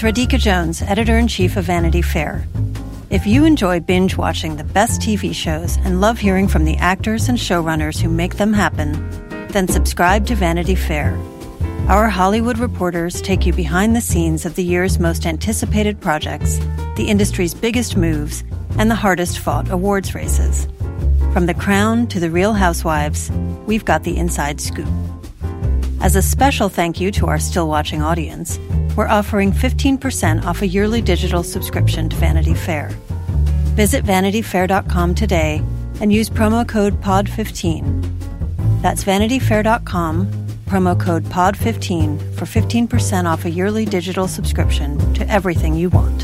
It's Radhika Jones, Editor-in-Chief of Vanity Fair. If you enjoy binge-watching the best TV shows and love hearing from the actors and showrunners who make them happen, then subscribe to Vanity Fair. Our Hollywood reporters take you behind the scenes of the year's most anticipated projects, the industry's biggest moves, and the hardest-fought awards races. From The Crown to The Real Housewives, we've got the inside scoop. As a special thank you to our still-watching audience, we're offering 15% off a yearly digital subscription to Vanity Fair. Visit vanityfair.com today and use promo code POD15. That's vanityfair.com, promo code POD15 for 15% off a yearly digital subscription to everything you want.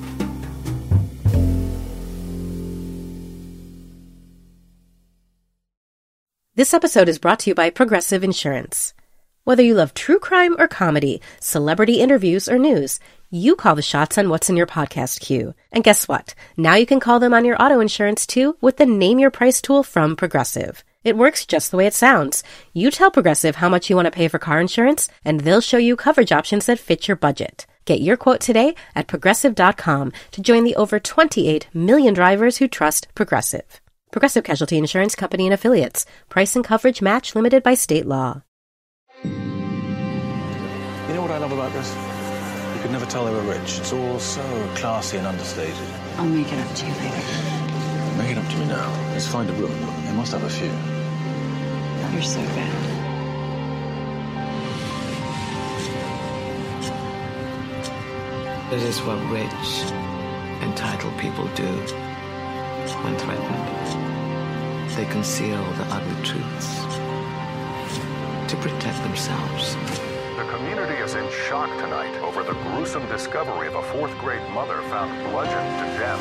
This episode is brought to you by Progressive Insurance. Whether you love true crime or comedy, celebrity interviews or news, you call the shots on what's in your podcast queue. And guess what? Now you can call them on your auto insurance too with the Name Your Price tool from Progressive. It works just the way it sounds. You tell Progressive how much you want to pay for car insurance, and they'll show you coverage options that fit your budget. Get your quote today at Progressive.com to join the over 28 million drivers who trust Progressive. Progressive Casualty Insurance Company and Affiliates. Price and coverage match limited by state law. You know what I love about this? You could never tell they were rich. It's all so classy and understated. I'll make it up to you later. Make it up to me now. Let's find a room. They must have a few. You're so bad. It is what rich, entitled people do when threatened. They conceal the ugly truths to protect themselves. The community is in shock tonight over the gruesome discovery of a fourth-grade mother found bludgeoned to death.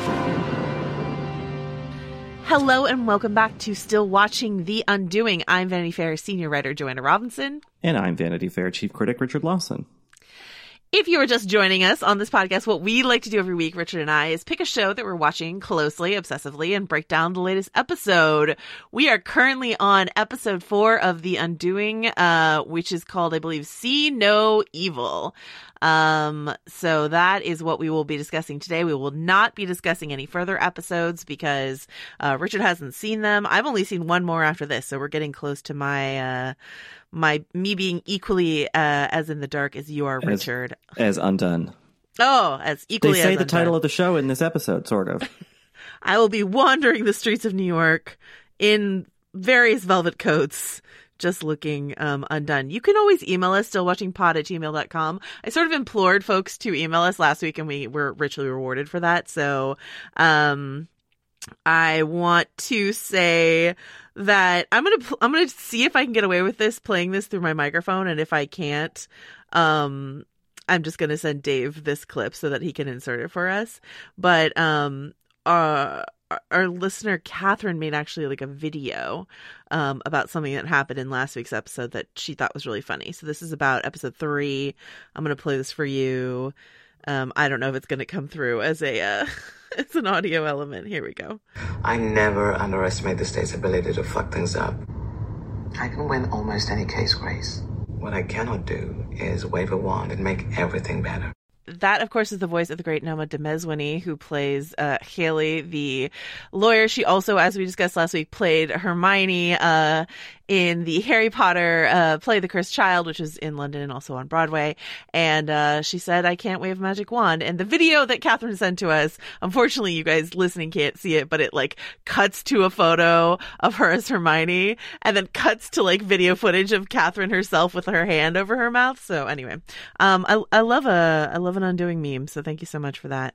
Hello and welcome back to Still Watching The Undoing. I'm Vanity Fair senior writer Joanna Robinson. And I'm Vanity Fair chief critic Richard Lawson. If you are just joining us on this podcast, what we like to do every week, Richard and I, is pick a show that we're watching closely, obsessively, and break down the latest episode. We are currently on episode 4 of The Undoing, which is called, I believe, See No Evil. So that is what we will be discussing today. We will not be discussing any further episodes because Richard hasn't seen them. I've only seen one more after this, so we're getting close to me being equally as in the dark as you are, Richard. As undone. Oh, as equally as undone. They say the undone. title of the show in this episode, sort of. I will be wandering the streets of New York in various velvet coats, just looking undone. You can always email us, stillwatchingpod@gmail.com. I sort of implored folks to email us last week, and we were richly rewarded for that. So I want to say that I'm gonna see if I can get away with this, playing this through my microphone, and if I can't, I'm just gonna send Dave this clip so that he can insert it for us. But our listener Catherine made actually like a video about something that happened in last week's episode that she thought was really funny. So this is about episode 3. I'm gonna play this for you. I don't know if it's gonna come through as a it's an audio element. Here we go. I never underestimate the state's ability to fuck things up. I can win almost any case, Grace. What I cannot do is wave a wand and make everything better. That, of course, is the voice of the great Noma Dumezweni, who plays Haley, the lawyer. She also, as we discussed last week, played Hermione in the Harry Potter play The Cursed Child, which is in London and also on Broadway. And she said, I can't wave a magic wand. And the video that Catherine sent to us, unfortunately, you guys listening can't see it, but it like cuts to a photo of her as Hermione and then cuts to like video footage of Catherine herself with her hand over her mouth. So anyway, I love an Undoing meme. So thank you so much for that.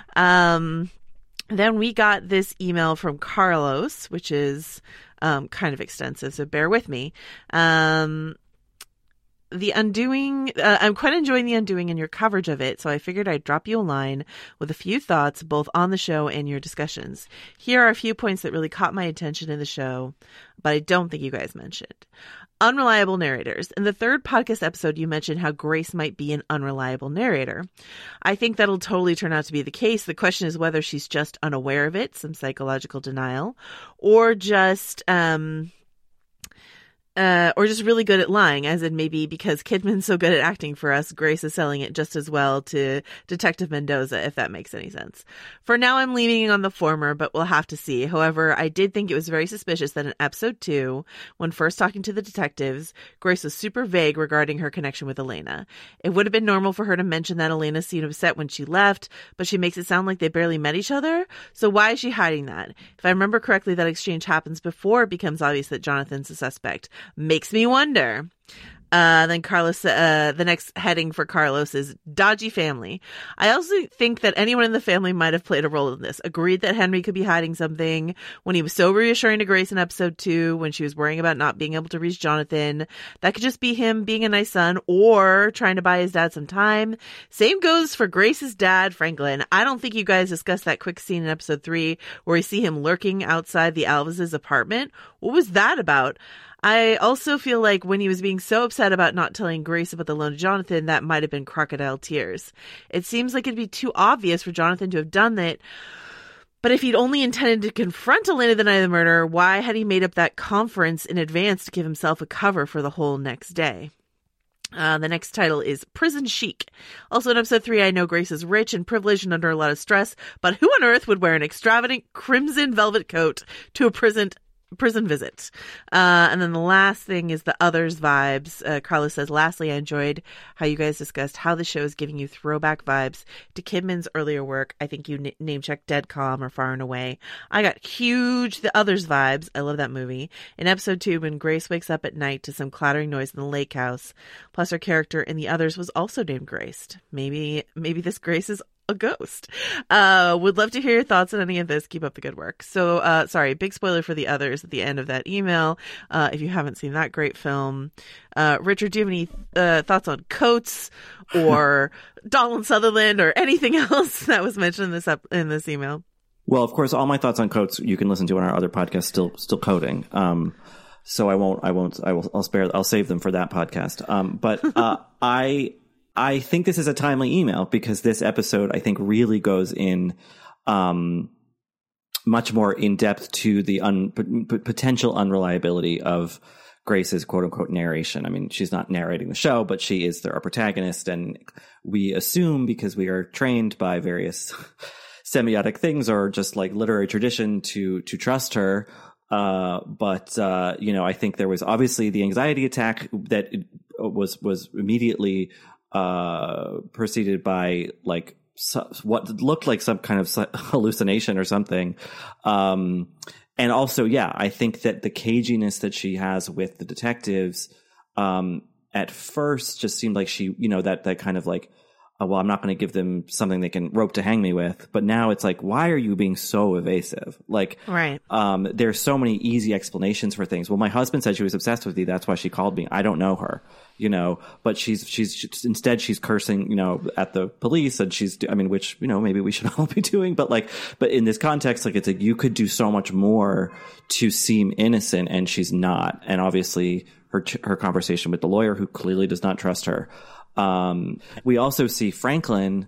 Then we got this email from Carlos, which is kind of extensive, so bear with me. The Undoing, I'm quite enjoying The Undoing and your coverage of it, so I figured I'd drop you a line with a few thoughts both on the show and your discussions. Here are a few points that really caught my attention in the show, but I don't think you guys mentioned. Unreliable narrators. In the 3rd podcast episode, you mentioned how Grace might be an unreliable narrator. I think that'll totally turn out to be the case. The question is whether she's just unaware of it, some psychological denial, or just or just really good at lying, as in maybe because Kidman's so good at acting for us, Grace is selling it just as well to Detective Mendoza, if that makes any sense. For now, I'm leaning on the former, but we'll have to see. However, I did think it was very suspicious that in episode 2, when first talking to the detectives, Grace was super vague regarding her connection with Elena. It would have been normal for her to mention that Elena seemed upset when she left, but she makes it sound like they barely met each other. So why is she hiding that? If I remember correctly, that exchange happens before it becomes obvious that Jonathan's a suspect. Makes me wonder. Then Carlos, the next heading for Carlos is dodgy family. I also think that anyone in the family might have played a role in this. Agreed that Henry could be hiding something when he was so reassuring to Grace in episode 2, when she was worrying about not being able to reach Jonathan. That could just be him being a nice son or trying to buy his dad some time. Same goes for Grace's dad, Franklin. I don't think you guys discussed that quick scene in episode 3 where we see him lurking outside the Alves' apartment. What was that about? I also feel like when he was being so upset about not telling Grace about the loan to Jonathan, that might have been crocodile tears. It seems like it'd be too obvious for Jonathan to have done that. But if he'd only intended to confront Elena the night of the murder, why had he made up that conference in advance to give himself a cover for the whole next day? The next title is Prison Chic. Also in episode 3, I know Grace is rich and privileged and under a lot of stress, but who on earth would wear an extravagant crimson velvet coat to a prison visit? And then the last thing is the others vibes. Carlos says, lastly, I enjoyed how you guys discussed how the show is giving you throwback vibes to Kidman's earlier work. I think you name-checked Dead Calm or Far and Away. I got huge the others vibes. I love that movie. In episode 2, when Grace wakes up at night to some clattering noise in the lake house, plus her character in the others was also named Grace. Maybe this Grace is a ghost. Would love to hear your thoughts on any of this. Keep up the good work. So, sorry, big spoiler for the others at the end of that email. If you haven't seen that great film, Richard, do you have any thoughts on Coates or Donald Sutherland or anything else that was mentioned in this email? Well, of course, all my thoughts on Coates you can listen to on our other podcast, still coding. So I'll save them for that podcast. But I think this is a timely email because this episode, I think, really goes in much more in depth to the potential unreliability of Grace's quote unquote narration. I mean, she's not narrating the show, but she is our protagonist. And we assume, because we are trained by various semiotic things or just like literary tradition to trust her. But I think there was obviously the anxiety attack that was immediately preceded by like what looked like some kind of hallucination or something. And also, yeah, I think that the caginess that she has with the detectives, at first just seemed like she, that kind of like, well, I'm not going to give them something they can rope to hang me with. But now it's like, why are you being so evasive? Like, right. There's so many easy explanations for things. Well, my husband said she was obsessed with you. That's why she called me. I don't know her, but she's instead she's cursing, at the police, and which, maybe we should all be doing. But in this context, like, it's like you could do so much more to seem innocent, and she's not. And obviously her conversation with the lawyer, who clearly does not trust her. We also see Franklin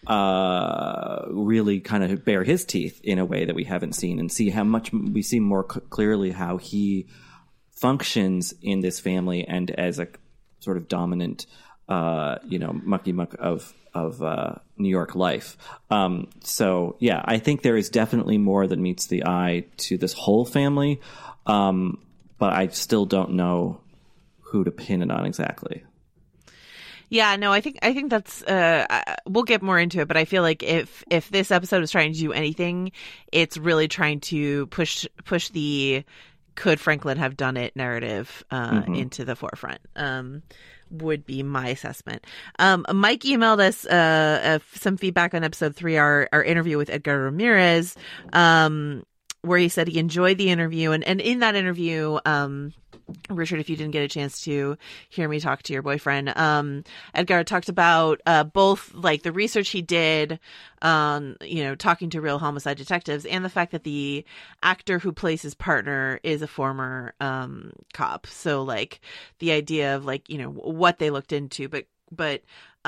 really kind of bare his teeth in a way that we haven't seen, and see how much we see more clearly how he functions in this family and as a sort of dominant, mucky muck of New York life. So yeah, I think there is definitely more than meets the eye to this whole family, but I still don't know who to pin it on exactly. Yeah, no, I think that's we'll get more into it, but I feel like if this episode is trying to do anything, it's really trying to push the could Franklin have done it narrative into the forefront. Would be my assessment. Mike emailed us some feedback on episode 3, our interview with Edgar Ramirez, where he said he enjoyed the interview, and in that interview, Richard, if you didn't get a chance to hear me talk to your boyfriend, Edgar talked about both like the research he did, talking to real homicide detectives, and the fact that the actor who plays his partner is a former cop. So like the idea of like, what they looked into, but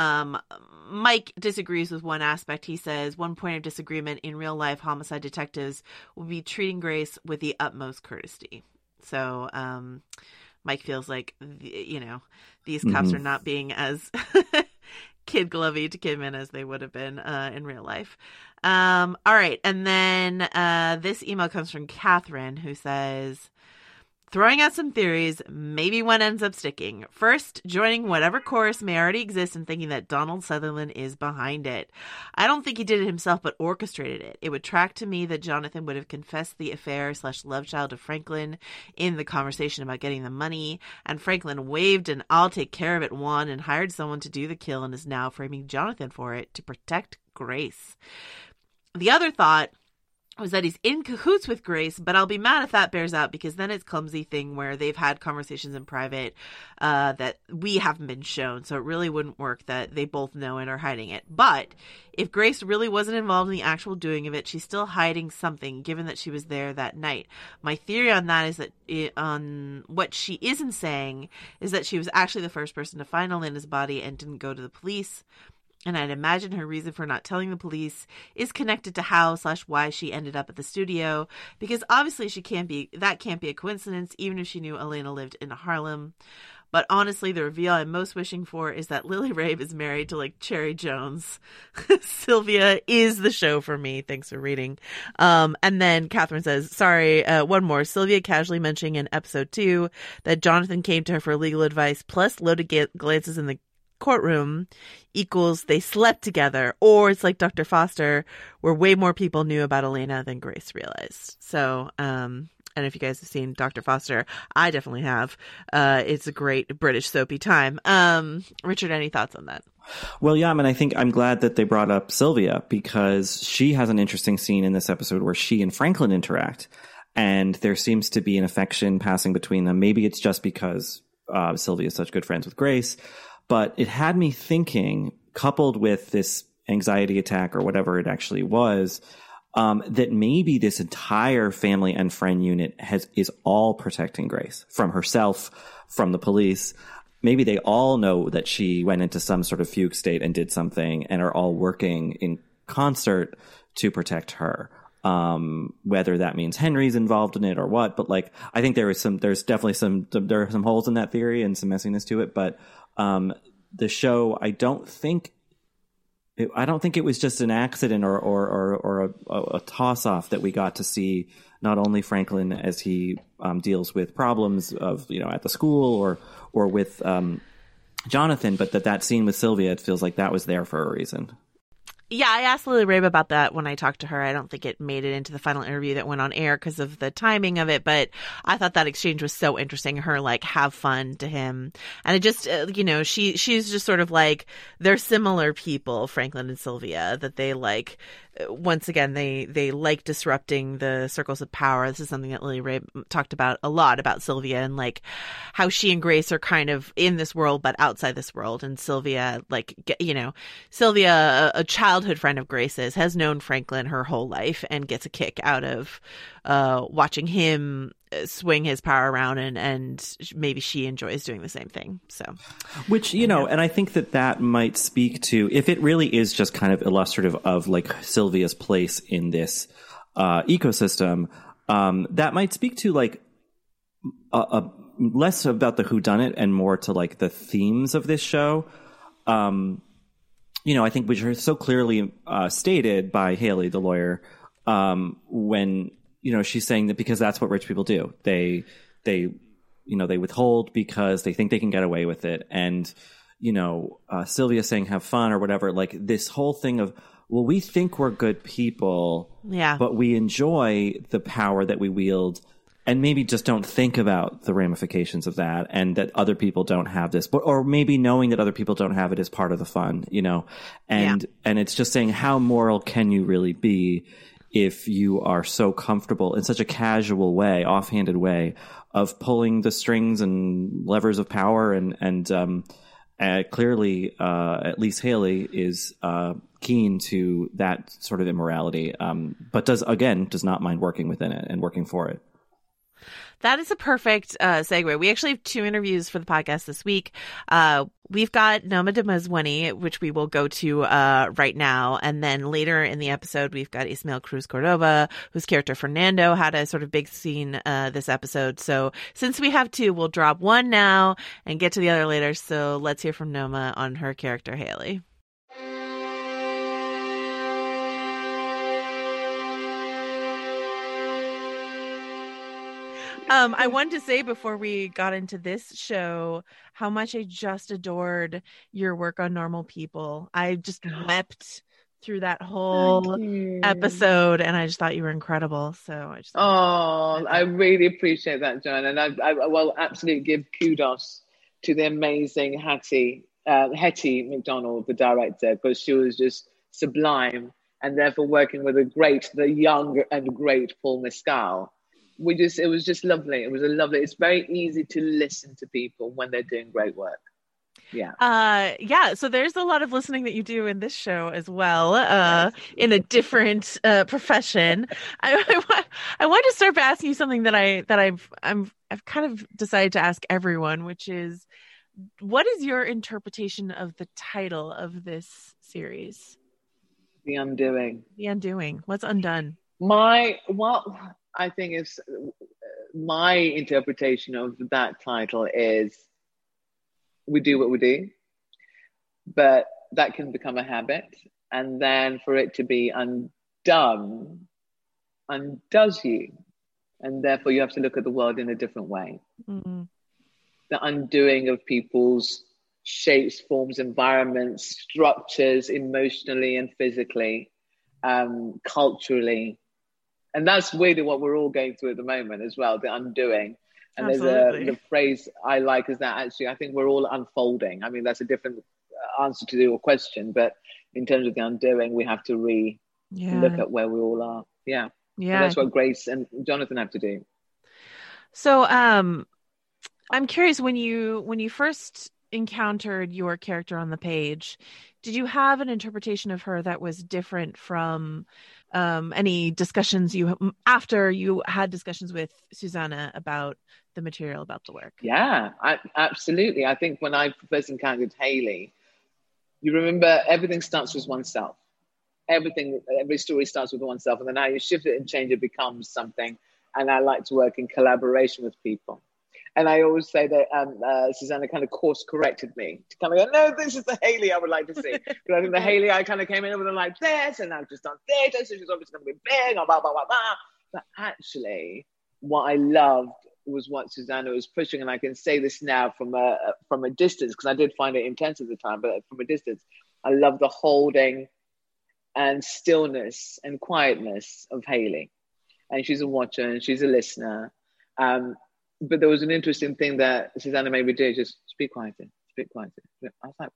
Mike disagrees with one aspect. He says one point of disagreement in real life homicide detectives will be treating Grace with the utmost courtesy. So Mike feels like, these cops are not being as kid glovey to Kidman as they would have been in real life. All right. And then this email comes from Catherine, who says, throwing out some theories, maybe one ends up sticking. First, joining whatever chorus may already exist and thinking that Donald Sutherland is behind it. I don't think he did it himself, but orchestrated it. It would track to me that Jonathan would have confessed the affair / love child of Franklin in the conversation about getting the money, and Franklin waved an I'll take care of it one and hired someone to do the kill and is now framing Jonathan for it to protect Grace. The other thought was that he's in cahoots with Grace, but I'll be mad if that bears out, because then it's clumsy thing where they've had conversations in private that we haven't been shown. So it really wouldn't work that they both know and are hiding it. But if Grace really wasn't involved in the actual doing of it, she's still hiding something, given that she was there that night. My theory on that is that on what she isn't saying is that she was actually the first person to find Elena's body and didn't go to the police. And I'd imagine her reason for not telling the police is connected to how / why she ended up at the studio, because obviously that can't be a coincidence, even if she knew Elena lived in Harlem. But honestly, the reveal I'm most wishing for is that Lily Rabe is married to Cherry Jones. Sylvia is the show for me. Thanks for reading. And then Catherine says, sorry, one more. Sylvia casually mentioning in episode 2 that Jonathan came to her for legal advice, plus loaded glances in the courtroom equals they slept together, or it's like Dr. Foster, where way more people knew about Elena than Grace realized. So, and if you guys have seen Dr. Foster, I definitely have. It's a great British soapy time. Richard, any thoughts on that? Well, yeah, I mean, I think I'm glad that they brought up Sylvia, because she has an interesting scene in this episode where she and Franklin interact, and there seems to be an affection passing between them. Maybe it's just because Sylvia is such good friends with Grace. But it had me thinking, coupled with this anxiety attack or whatever it actually was, that maybe this entire family and friend unit is all protecting Grace from herself, from the police. Maybe they all know that she went into some sort of fugue state and did something, and are all working in concert to protect her. Whether that means Henry's involved in it or what, but I think there are some holes in that theory and some messiness to it, but the show, I don't think it was just an accident or a toss off that we got to see not only Franklin as he deals with problems of, at the school or with Jonathan, but that scene with Sylvia, it feels like that was there for a reason. Yeah, I asked Lily Rabe about that when I talked to her. I don't think it made it into the final interview that went on air because of the timing of it, but I thought that exchange was so interesting. Her have fun to him. And it just, she's just sort of they're similar people, Franklin and Sylvia, that they once again, they like disrupting the circles of power. This is something that Lily Rabe talked about a lot, about Sylvia and how she and Grace are kind of in this world but outside this world. And Sylvia, Sylvia, a childhood friend of Grace's, has known Franklin her whole life and gets a kick out of watching him swing his power around, and maybe she enjoys doing the same thing. So, which, and I think that might speak to, if it really is just kind of illustrative of Sylvia's place in this ecosystem, that might speak to less about the whodunit and more to the themes of this show. I think which are so clearly stated by Haley, the lawyer, when she's saying that because that's what rich people do. They withhold because they think they can get away with it. And, Sylvia saying have fun or whatever, this whole thing of, well, we think we're good people, but we enjoy the power that we wield and maybe just don't think about the ramifications of that, and that other people don't have this, or maybe knowing that other people don't have it is part of the fun, and it's just saying, how moral can you really be if you are so comfortable in such a casual way, offhanded way of pulling the strings and levers of power, and clearly, at least Haley is keen to that sort of immorality, but does not mind working within it and working for it. That is a perfect segue. We actually have 2 interviews for the podcast this week. We've got Noma Dumezweni, which we will go to right now. And then later in the episode, we've got Ismael Cruz Cordoba, whose character Fernando had a sort of big scene this episode. So since we have 2, we'll drop one now and get to the other later. So let's hear from Noma on her character, Haley. I wanted to say before we got into this show how much I just adored your work on Normal People. I just wept through that whole episode, and I just thought you were incredible. So I just I really appreciate that, Joan, and I will absolutely give kudos to the amazing Hetty McDonald, the director, because she was just sublime, and therefore working with the young and great Paul Mescal. It was just lovely. It's very easy to listen to people when they're doing great work. Yeah. So there's a lot of listening that you do in this show as well, in a different profession. I want to start by asking you something that I've kind of decided to ask everyone, which is, what is your interpretation of the title of this series? The Undoing. The Undoing. What's undone? I think is my interpretation of that title is, we do what we do, but that can become a habit, and then for it to be undone undoes you, and therefore you have to look at the world in a different way. Mm-hmm. The undoing of people's shapes, forms, environments, structures, emotionally and physically, culturally. And that's really what we're all going through at the moment as well, the undoing. And Absolutely. There's the phrase I like is that actually I think we're all unfolding. I mean, that's a different answer to your question, but in terms of the undoing, we have to look at where we all are. Yeah. And that's what Grace and Jonathan have to do. So I'm curious, when you first encountered your character on the page, did you have an interpretation of her that was different from any discussions after you had discussions with Susanna about the material, about the work? Yeah, absolutely. I think when I first encountered Haley, you remember everything starts with oneself. Every story starts with oneself, and then how you shift it and change it becomes something. And I like to work in collaboration with people. And I always say that Susanna kind of course corrected me to kind of go, no, this is the Haley I would like to see. Because I think the Haley I kind of came in with like this, and I've just done theatre, so she's obviously going to be big, or blah, blah, blah, blah. But actually, what I loved was what Susanna was pushing, and I can say this now from a distance, because I did find it intense at the time, but from a distance, I love the holding and stillness and quietness of Haley. And she's a watcher and she's a listener. But there was an interesting thing that Susanna made me do, just speak quietly. I was like,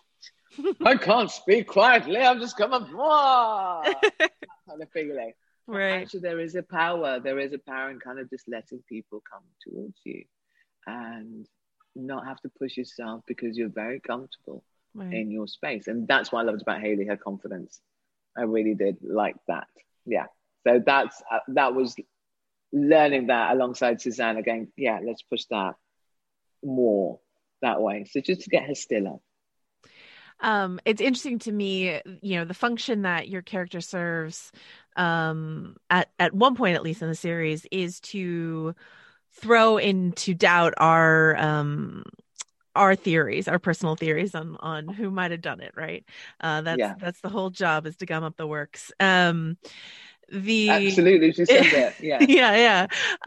I can't speak quietly, I'm just coming, kind of feeling. Right. Actually, there is a power in kind of just letting people come towards you and not have to push yourself because you're very comfortable in your space. And that's what I loved about Haley, her confidence. I really did like that. Yeah. So that was learning that alongside Susanna, going, yeah, let's push that more that way. So just to get her stiller. It's interesting to me, the function that your character serves at one point, at least in the series, is to throw into doubt our theories, our personal theories on who might have done it, right? That's the whole job, is to gum up the works. Absolutely, she said that. Yeah.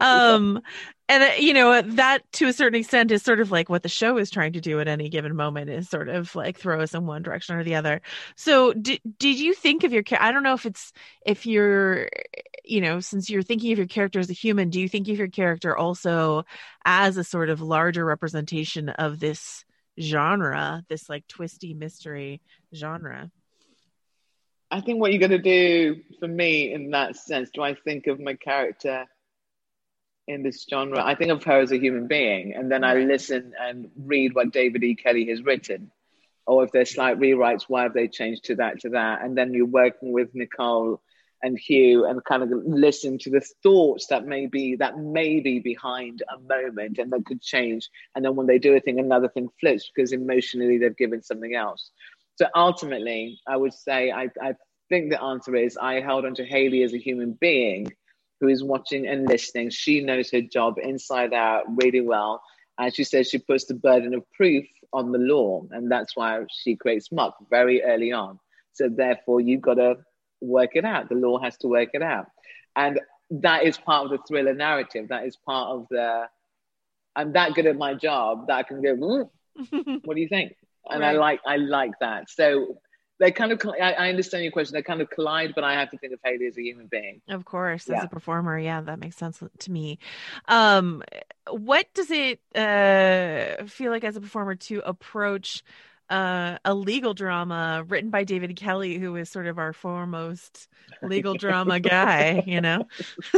And that to a certain extent is sort of like what the show is trying to do at any given moment, is sort of like throw us in one direction or the other. So did you think of your character? I don't know if you're, since you're thinking of your character as a human, do you think of your character also as a sort of larger representation of this genre, this like twisty mystery genre? I think what you're going to do for me in that sense, do I think of my character in this genre? I think of her as a human being, and then I listen and read what David E. Kelly has written, or if there's slight rewrites, why have they changed to that? And then you're working with Nicole and Hugh, and kind of listen to the thoughts that may be behind a moment and that could change. And then when they do a thing, another thing flips because emotionally they've given something else. So ultimately, I would say I think the answer is I held on to Hayley as a human being who is watching and listening. She knows her job inside out really well. And she says she puts the burden of proof on the law. And that's why she creates Muck very early on. So therefore, you've got to work it out. The law has to work it out. And that is part of the thriller narrative. That is part of I'm that good at my job that I can go, what do you think? And right. I like that. So they kind of, I understand your question. They kind of collide, but I have to think of Hayley as a human being. Of course, as a performer. Yeah, that makes sense to me. What does it feel like as a performer to approach a legal drama written by David Kelly, who is sort of our foremost legal drama guy, you know?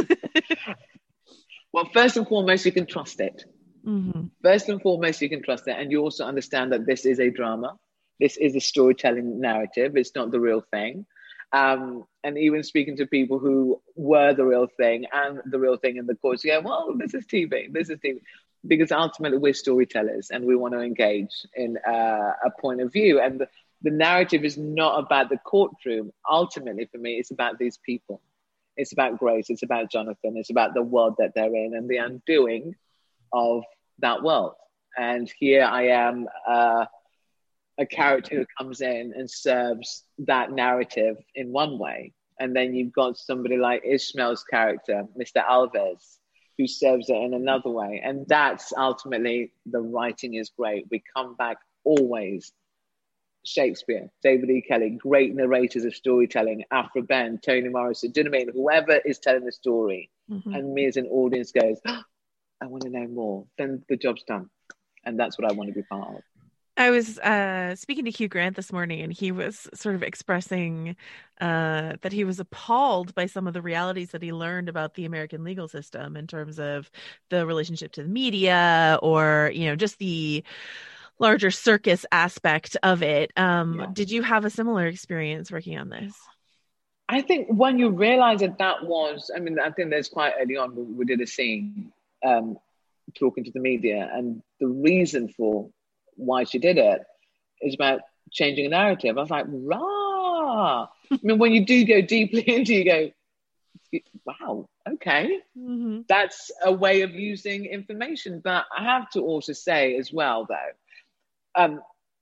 Well, first and foremost, you can trust it. Mm-hmm. First and foremost, you can trust it. And you also understand that this is a drama. This is a storytelling narrative. It's not the real thing. And even speaking to people who were the real thing and the real thing in the courts, you go, well, this is TV. This is TV. Because ultimately we're storytellers and we want to engage in a point of view. And the narrative is not about the courtroom. Ultimately, for me, it's about these people. It's about Grace. It's about Jonathan. It's about the world that they're in and the undoing of that world. And here I am, a character who comes in and serves that narrative in one way. And then you've got somebody like Ishmael's character, Mr. Alves, who serves it in another way. And that's ultimately, the writing is great. We come back always. Shakespeare, David E. Kelly, great narrators of storytelling, Afra Ben, Toni Morrison, do you know what I mean? Whoever is telling the story, and me as an audience goes, I want to know more, then the job's done. And that's what I want to be part of. I was speaking to Hugh Grant this morning, and he was sort of expressing that he was appalled by some of the realities that he learned about the American legal system in terms of the relationship to the media, or, you know, just the larger circus aspect of it. Did you have a similar experience working on this? I think when you realize that was, I mean, I think there's quite early on, we did a scene talking to the media, and the reason for why she did it is about changing a narrative. I was like, rah! I mean, when you do go deeply into, you go, wow, okay. That's a way of using information. But I have to also say as well, though,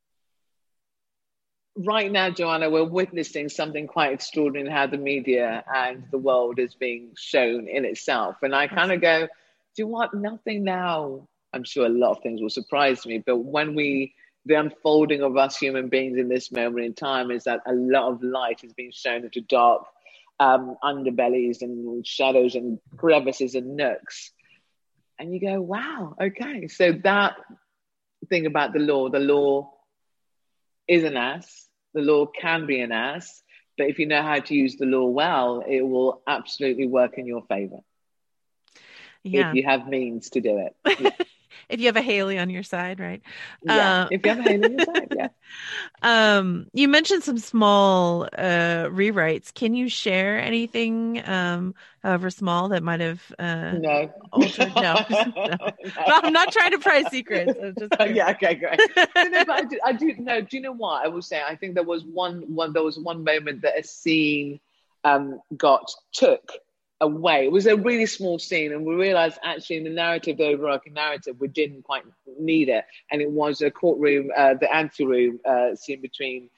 right now, Joanna, we're witnessing something quite extraordinary in how the media and the world is being shown in itself. And I kind of go, do you want nothing now? I'm sure a lot of things will surprise me, but when the unfolding of us human beings in this moment in time is that a lot of light is being shown into dark underbellies and shadows and crevices and nooks. And you go, wow, okay. So that thing about the law is an ass. The law can be an ass, but if you know how to use the law well, it will absolutely work in your favor. Yeah. If you have means to do it. Yeah. If you have a Hayley on your side, right? Yeah, if you have a Hayley on your side, yeah. You mentioned some small rewrites. Can you share anything, however small, that might have no. altered? No. I'm not trying to pry secrets. Yeah, okay, great. No, but I do know. Do you know what I will say? I think there was one moment that a scene took away. It was a really small scene, and we realized actually in the narrative, the overarching narrative, we didn't quite need it. And it was a courtroom, the anteroom scene between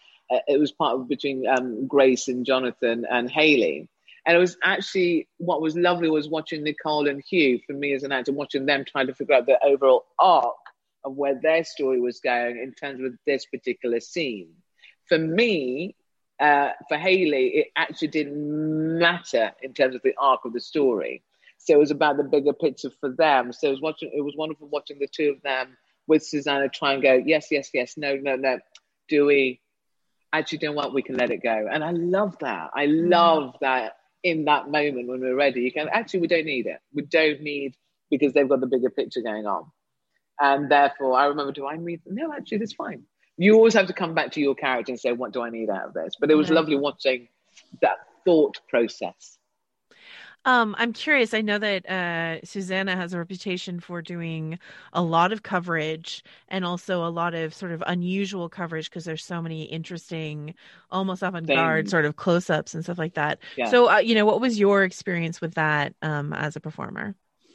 Grace and Jonathan and Hayley. And it was actually, what was lovely was watching Nicole and Hugh, for me as an actor, watching them trying to figure out the overall arc of where their story was going in terms of this particular scene. For me, for Hayley, it actually didn't matter in terms of the arc of the story. So it was about the bigger picture for them. So it was wonderful watching the two of them with Susanna try and go, yes, no. Do we actually know what? We can let it go. And I love that. I love that in that moment when we're ready, you can actually, we don't need it. We don't need, because they've got the bigger picture going on. And therefore, I remember, no, actually, that's fine. You always have to come back to your character and say, what do I need out of this? But it was lovely watching that thought process. I'm curious. I know that Susanna has a reputation for doing a lot of coverage and also a lot of sort of unusual coverage because there's so many interesting, almost avant-garde sort of close-ups and stuff like that. Yeah. So, what was your experience with that as a performer?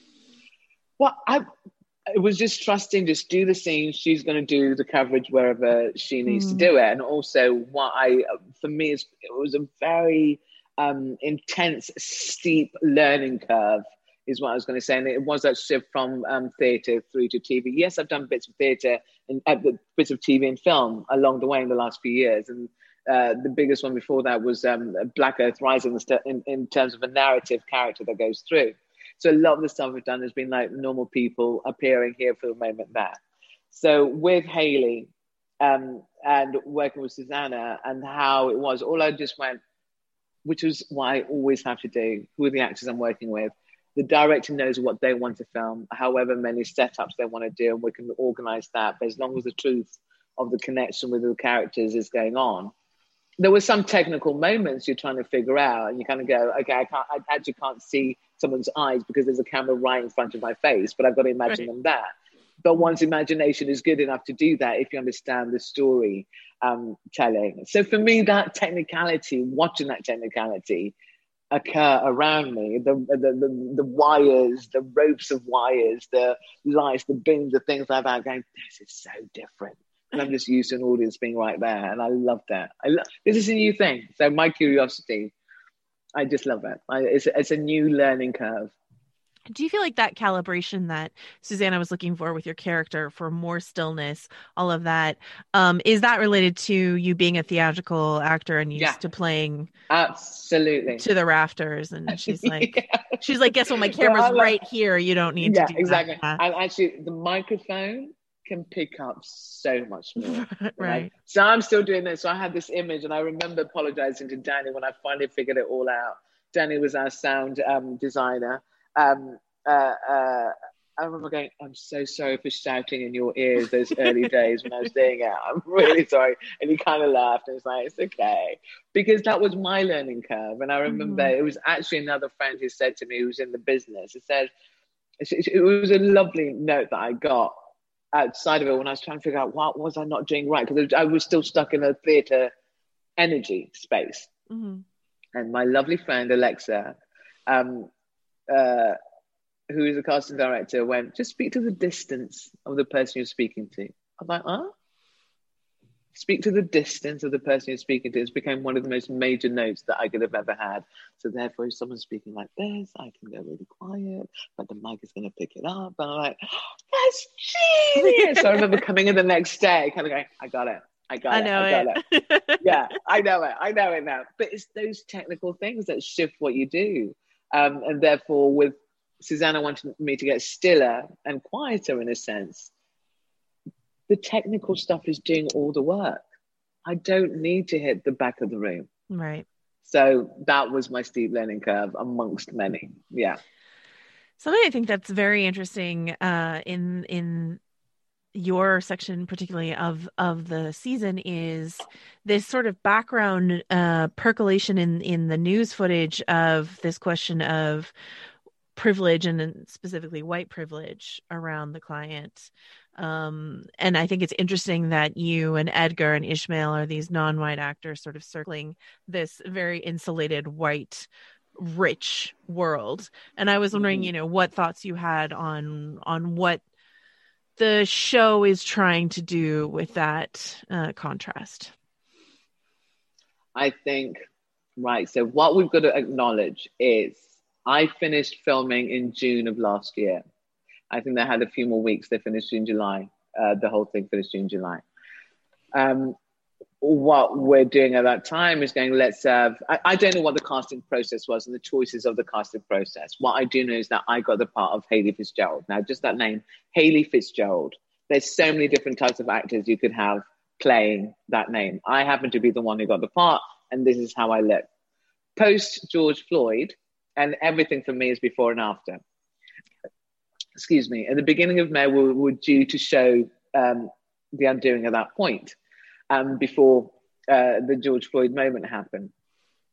Well, it was just trusting, just do the scene. She's going to do the coverage wherever she needs to do it. And also for me, it was a very intense, steep learning curve is what I was going to say. And it was that shift from theatre through to TV. Yes, I've done bits of theatre and bits of TV and film along the way in the last few years. And the biggest one before that was Black Earth Rising in terms of a narrative character that goes through. So a lot of the stuff I've done has been like normal people appearing here for a moment there. So with Hayley and working with Susanna and how it was, all I just went, which was what I always have to do, who are the actors I'm working with. The director knows what they want to film, however many setups they want to do, and we can organize that. But as long as the truth of the connection with the characters is going on. There were some technical moments you're trying to figure out, and you kind of go, okay, I actually can't see someone's eyes because there's a camera right in front of my face, but I've got to imagine them there. But one's imagination is good enough to do that if you understand the story telling. So for me, that technicality, watching that technicality occur around me, the wires, the ropes of wires, the lights, the bins, the things like that, going, this is so different. And I'm just used to an audience being right there. And I love that. This is a new thing. So my curiosity, I just love it. It's a new learning curve. Do you feel like that calibration that Susanna was looking for with your character, for more stillness, all of that, is that related to you being a theatrical actor and used to playing absolutely to the rafters? And she's like, guess what? My camera's right here. You don't need to do exactly. that. And actually, the microphone can pick up so much more. Right. So I'm still doing this. So I had this image, and I remember apologizing to Danny when I finally figured it all out. Danny was our sound designer. I remember going, I'm so sorry for shouting in your ears those early days when I was doing it. I'm really sorry. And he kind of laughed and was like, it's okay. Because that was my learning curve. And I remember it was actually another friend who said to me, who's in the business, it said, it was a lovely note that I got outside of it when I was trying to figure out what was I not doing right, because I was still stuck in a theatre energy space. And my lovely friend Alexa, who is a casting director, went, just speak to the distance of the person you're speaking to. I'm like, speak to the distance of the person you're speaking to. It's become one of the most major notes that I could have ever had. So therefore, if someone's speaking like this, I can go really quiet, but the mic is going to pick it up. And I'm like, that's genius. So I remember coming in the next day, kind of going, I got it. I know it. Yeah, I know it now. But it's those technical things that shift what you do. And therefore, with Susanna wanting me to get stiller and quieter in a sense, the technical stuff is doing all the work. I don't need to hit the back of the room. Right. So that was my steep learning curve amongst many. Yeah. Something I think that's very interesting in your section, particularly of the season, is this sort of background percolation in the news footage of this question of privilege, and specifically white privilege around the client. And I think it's interesting that you and Edgar and Ishmael are these non-white actors sort of circling this very insulated white rich world. And I was wondering, what thoughts you had on what the show is trying to do with that contrast. I think, right, so what we've got to acknowledge is I finished filming in June of last year. I think they had a few more weeks. They finished June, July. The whole thing finished June, July. What we're doing at that time is going, let's have, I don't know what the casting process was and the choices of the casting process. What I do know is that I got the part of Hayley Fitzgerald. Now, just that name, Hayley Fitzgerald. There's so many different types of actors you could have playing that name. I happen to be the one who got the part, and this is how I look. Post George Floyd, and everything for me is before and after. Excuse me. At the beginning of May, we were due to show the undoing at that point, before the George Floyd moment happened.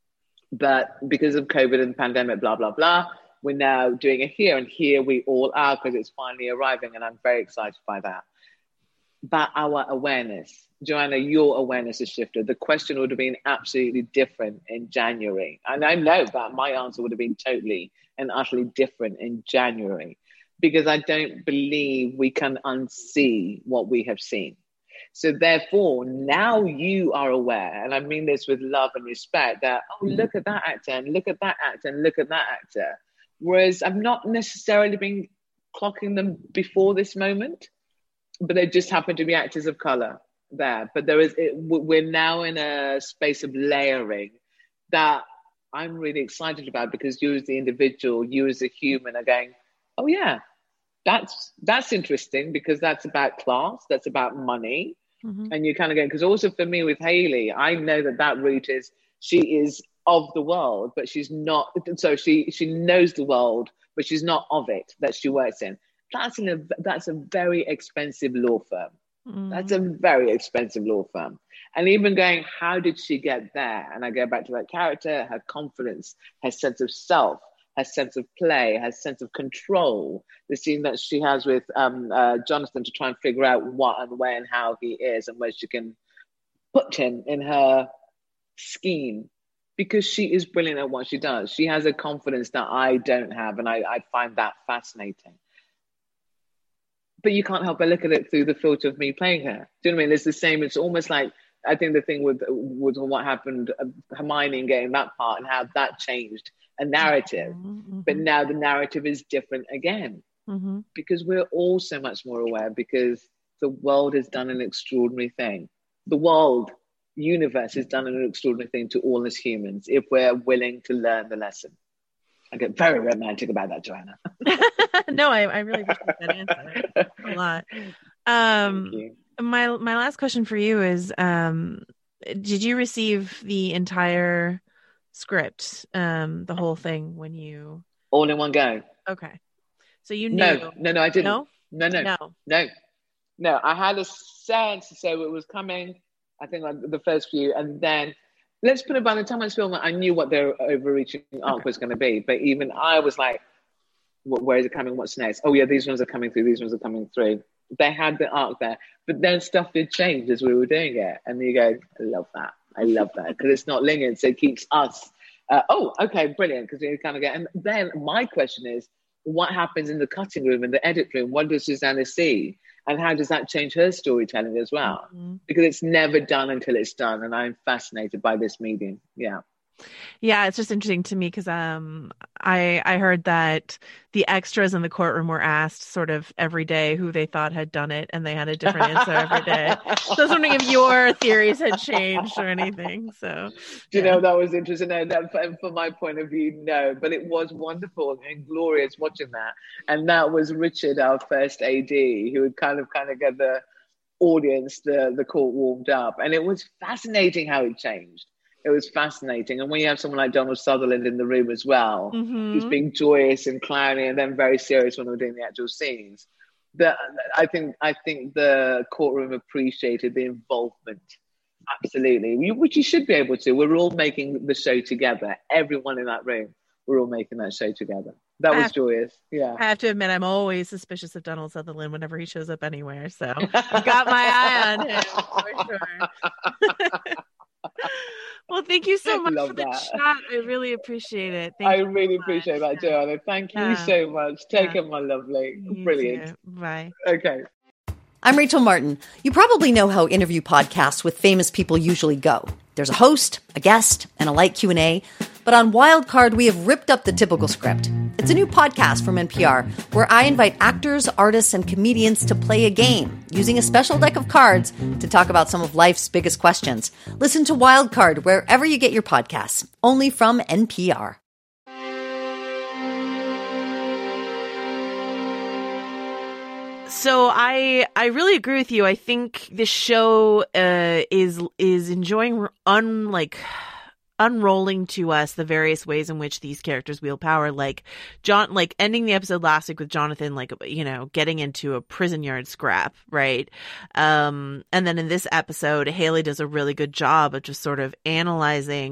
But because of COVID and the pandemic, blah, blah, blah, we're now doing it here. And here we all are because it's finally arriving. And I'm very excited by that. But our awareness, Joanna, your awareness has shifted. The question would have been absolutely different in January. And I know that my answer would have been totally and utterly different in January, because I don't believe we can unsee what we have seen. So therefore, now you are aware, and I mean this with love and respect, that, oh, look at that actor, and look at that actor, and look at that actor. Whereas I've not necessarily been clocking them before this moment, but they just happen to be actors of color there. But we're now in a space of layering that I'm really excited about, because you as the individual, you as a human are going, oh yeah, that's interesting, because that's about class, that's about money. Mm-hmm. And you're kind of going, because also for me with Hayley, I know that route is, she is of the world, but she's not, so she knows the world, but she's not of it, that she works in. That's a very expensive law firm. Mm-hmm. That's a very expensive law firm. And even going, how did she get there? And I go back to that character, her confidence, her sense of self, her sense of play, her sense of control. The scene that she has with Jonathan to try and figure out what and where and how he is, and where she can put him in her scheme, because she is brilliant at what she does. She has a confidence that I don't have, and I find that fascinating. But you can't help but look at it through the filter of me playing her. Do you know what I mean? It's the same. It's almost like, I think the thing with what happened, Hermione and getting that part, and how that changed a narrative. Mm-hmm. But now the narrative is different again, mm-hmm. because we're all so much more aware, because the world has done an extraordinary thing. The universe has done an extraordinary thing to all as humans, if we're willing to learn the lesson. I get very romantic about that, Joanna. No, I really appreciate that answer a lot. Thank you. My last question for you is, did you receive the entire script, the whole thing, when you... All in one go. Okay. So you knew... No, I didn't. No, I had a sense, so it was coming, I think, like the first few, and then... Let's put it, by the time I was filming, I knew what their overreaching arc was going to be. But even I was like, where is it coming? What's next? Oh, yeah, these ones are coming through. These ones are coming through. They had the arc there. But then stuff did change as we were doing it. And you go, I love that. Because it's not linear. So it keeps us, okay, brilliant. Because you kind of get, and then my question is, what happens in the cutting room, in the edit room? What does Susanna see? And how does that change her storytelling as well? Mm-hmm. Because it's never done until it's done. And I'm fascinated by this medium. Yeah. Yeah, it's just interesting to me because I heard that the extras in the courtroom were asked sort of every day who they thought had done it, and they had a different answer every day. So I was wondering if your theories had changed or anything. So, do you know, that was interesting. No, from my point of view, no, but it was wonderful and glorious watching that. And that was Richard, our first AD, who would kind of get the audience, the court warmed up, and it was fascinating how it changed. It was fascinating. And when you have someone like Donald Sutherland in the room as well, mm-hmm. who's being joyous and clowny and then very serious when we're doing the actual scenes, I think the courtroom appreciated the involvement. Absolutely. Which you should be able to. We're all making the show together. Everyone in that room, we're all making that show together. That was joyous. Yeah. I have to admit, I'm always suspicious of Donald Sutherland whenever he shows up anywhere. So I've got my eye on him for sure. Well, thank you so much for the chat. I really appreciate it. I really appreciate that, Joanna. Thank you so much. Take care, my lovely. Brilliant. Bye. Okay. I'm Rachel Martin. You probably know how interview podcasts with famous people usually go. There's a host, a guest, and a light Q&A. But on Wildcard, we have ripped up the typical script. It's a new podcast from NPR where I invite actors, artists, and comedians to play a game using a special deck of cards to talk about some of life's biggest questions. Listen to Wildcard wherever you get your podcasts, only from NPR. So I really agree with you. I think this show is enjoying unrolling to us the various ways in which these characters wield power, like ending the episode last week with Jonathan, getting into a prison yard scrap, right? And then in this episode, Hayley does a really good job of just sort of analyzing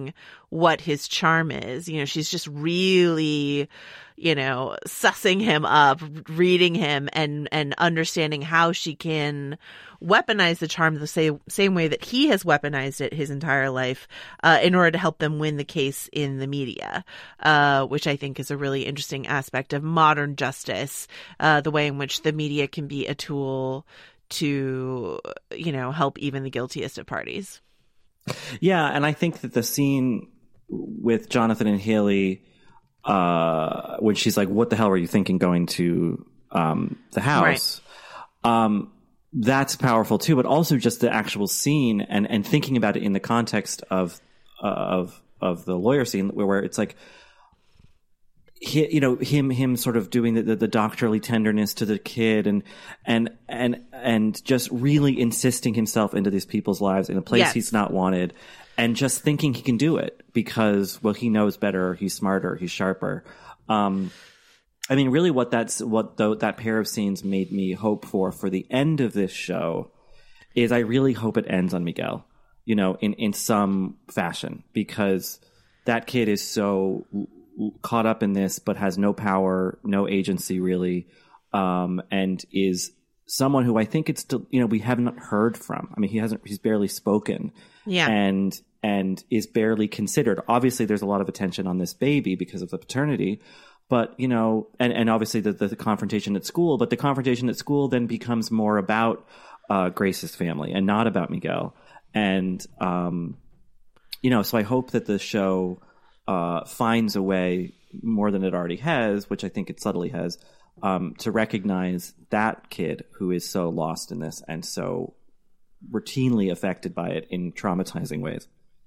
what his charm is. You know, she's just really, you know, sussing him up, reading him, and understanding how she can weaponize the charm the same way that he has weaponized it his entire life, in order to help them win the case in the media, which I think is a really interesting aspect of modern justice, the way in which the media can be a tool to, you know, help even the guiltiest of parties. Yeah, and I think that the scene with Jonathan and Haley, when she's like, "What the hell were you thinking going to the house?" Right. That's powerful too, but also just the actual scene and thinking about it in the context of the lawyer scene, where it's like, you know, him sort of doing the doctorly tenderness to the kid and just really insisting himself into these people's lives in a place he's not wanted, and just thinking he can do it because, well, he knows better, he's smarter, he's sharper. I mean, really what that pair of scenes made me hope for the end of this show is I really hope it ends on Miguel, you know, in some fashion, because that kid is so caught up in this, but has no power, no agency really, and is someone who I think it's still, you know, we haven't heard from. I mean, he's barely spoken, and is barely considered. Obviously, there's a lot of attention on this baby because of the paternity, but you know, and obviously the confrontation at school. But the confrontation at school then becomes more about Grace's family and not about Miguel. And you know, so I hope that the show finds a way, more than it already has, which I think it subtly has, to recognize that kid who is so lost in this and so routinely affected by it in traumatizing ways.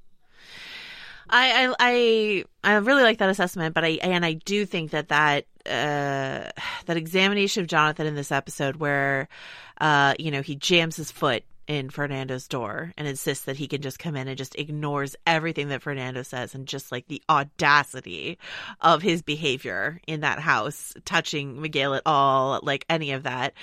I really like that assessment, but I do think that examination of Jonathan in this episode, where you know, he jams his foot in Fernando's door and insists that he can just come in and just ignores everything that Fernando says, and just like the audacity of his behavior in that house, touching Miguel at all, like any of that.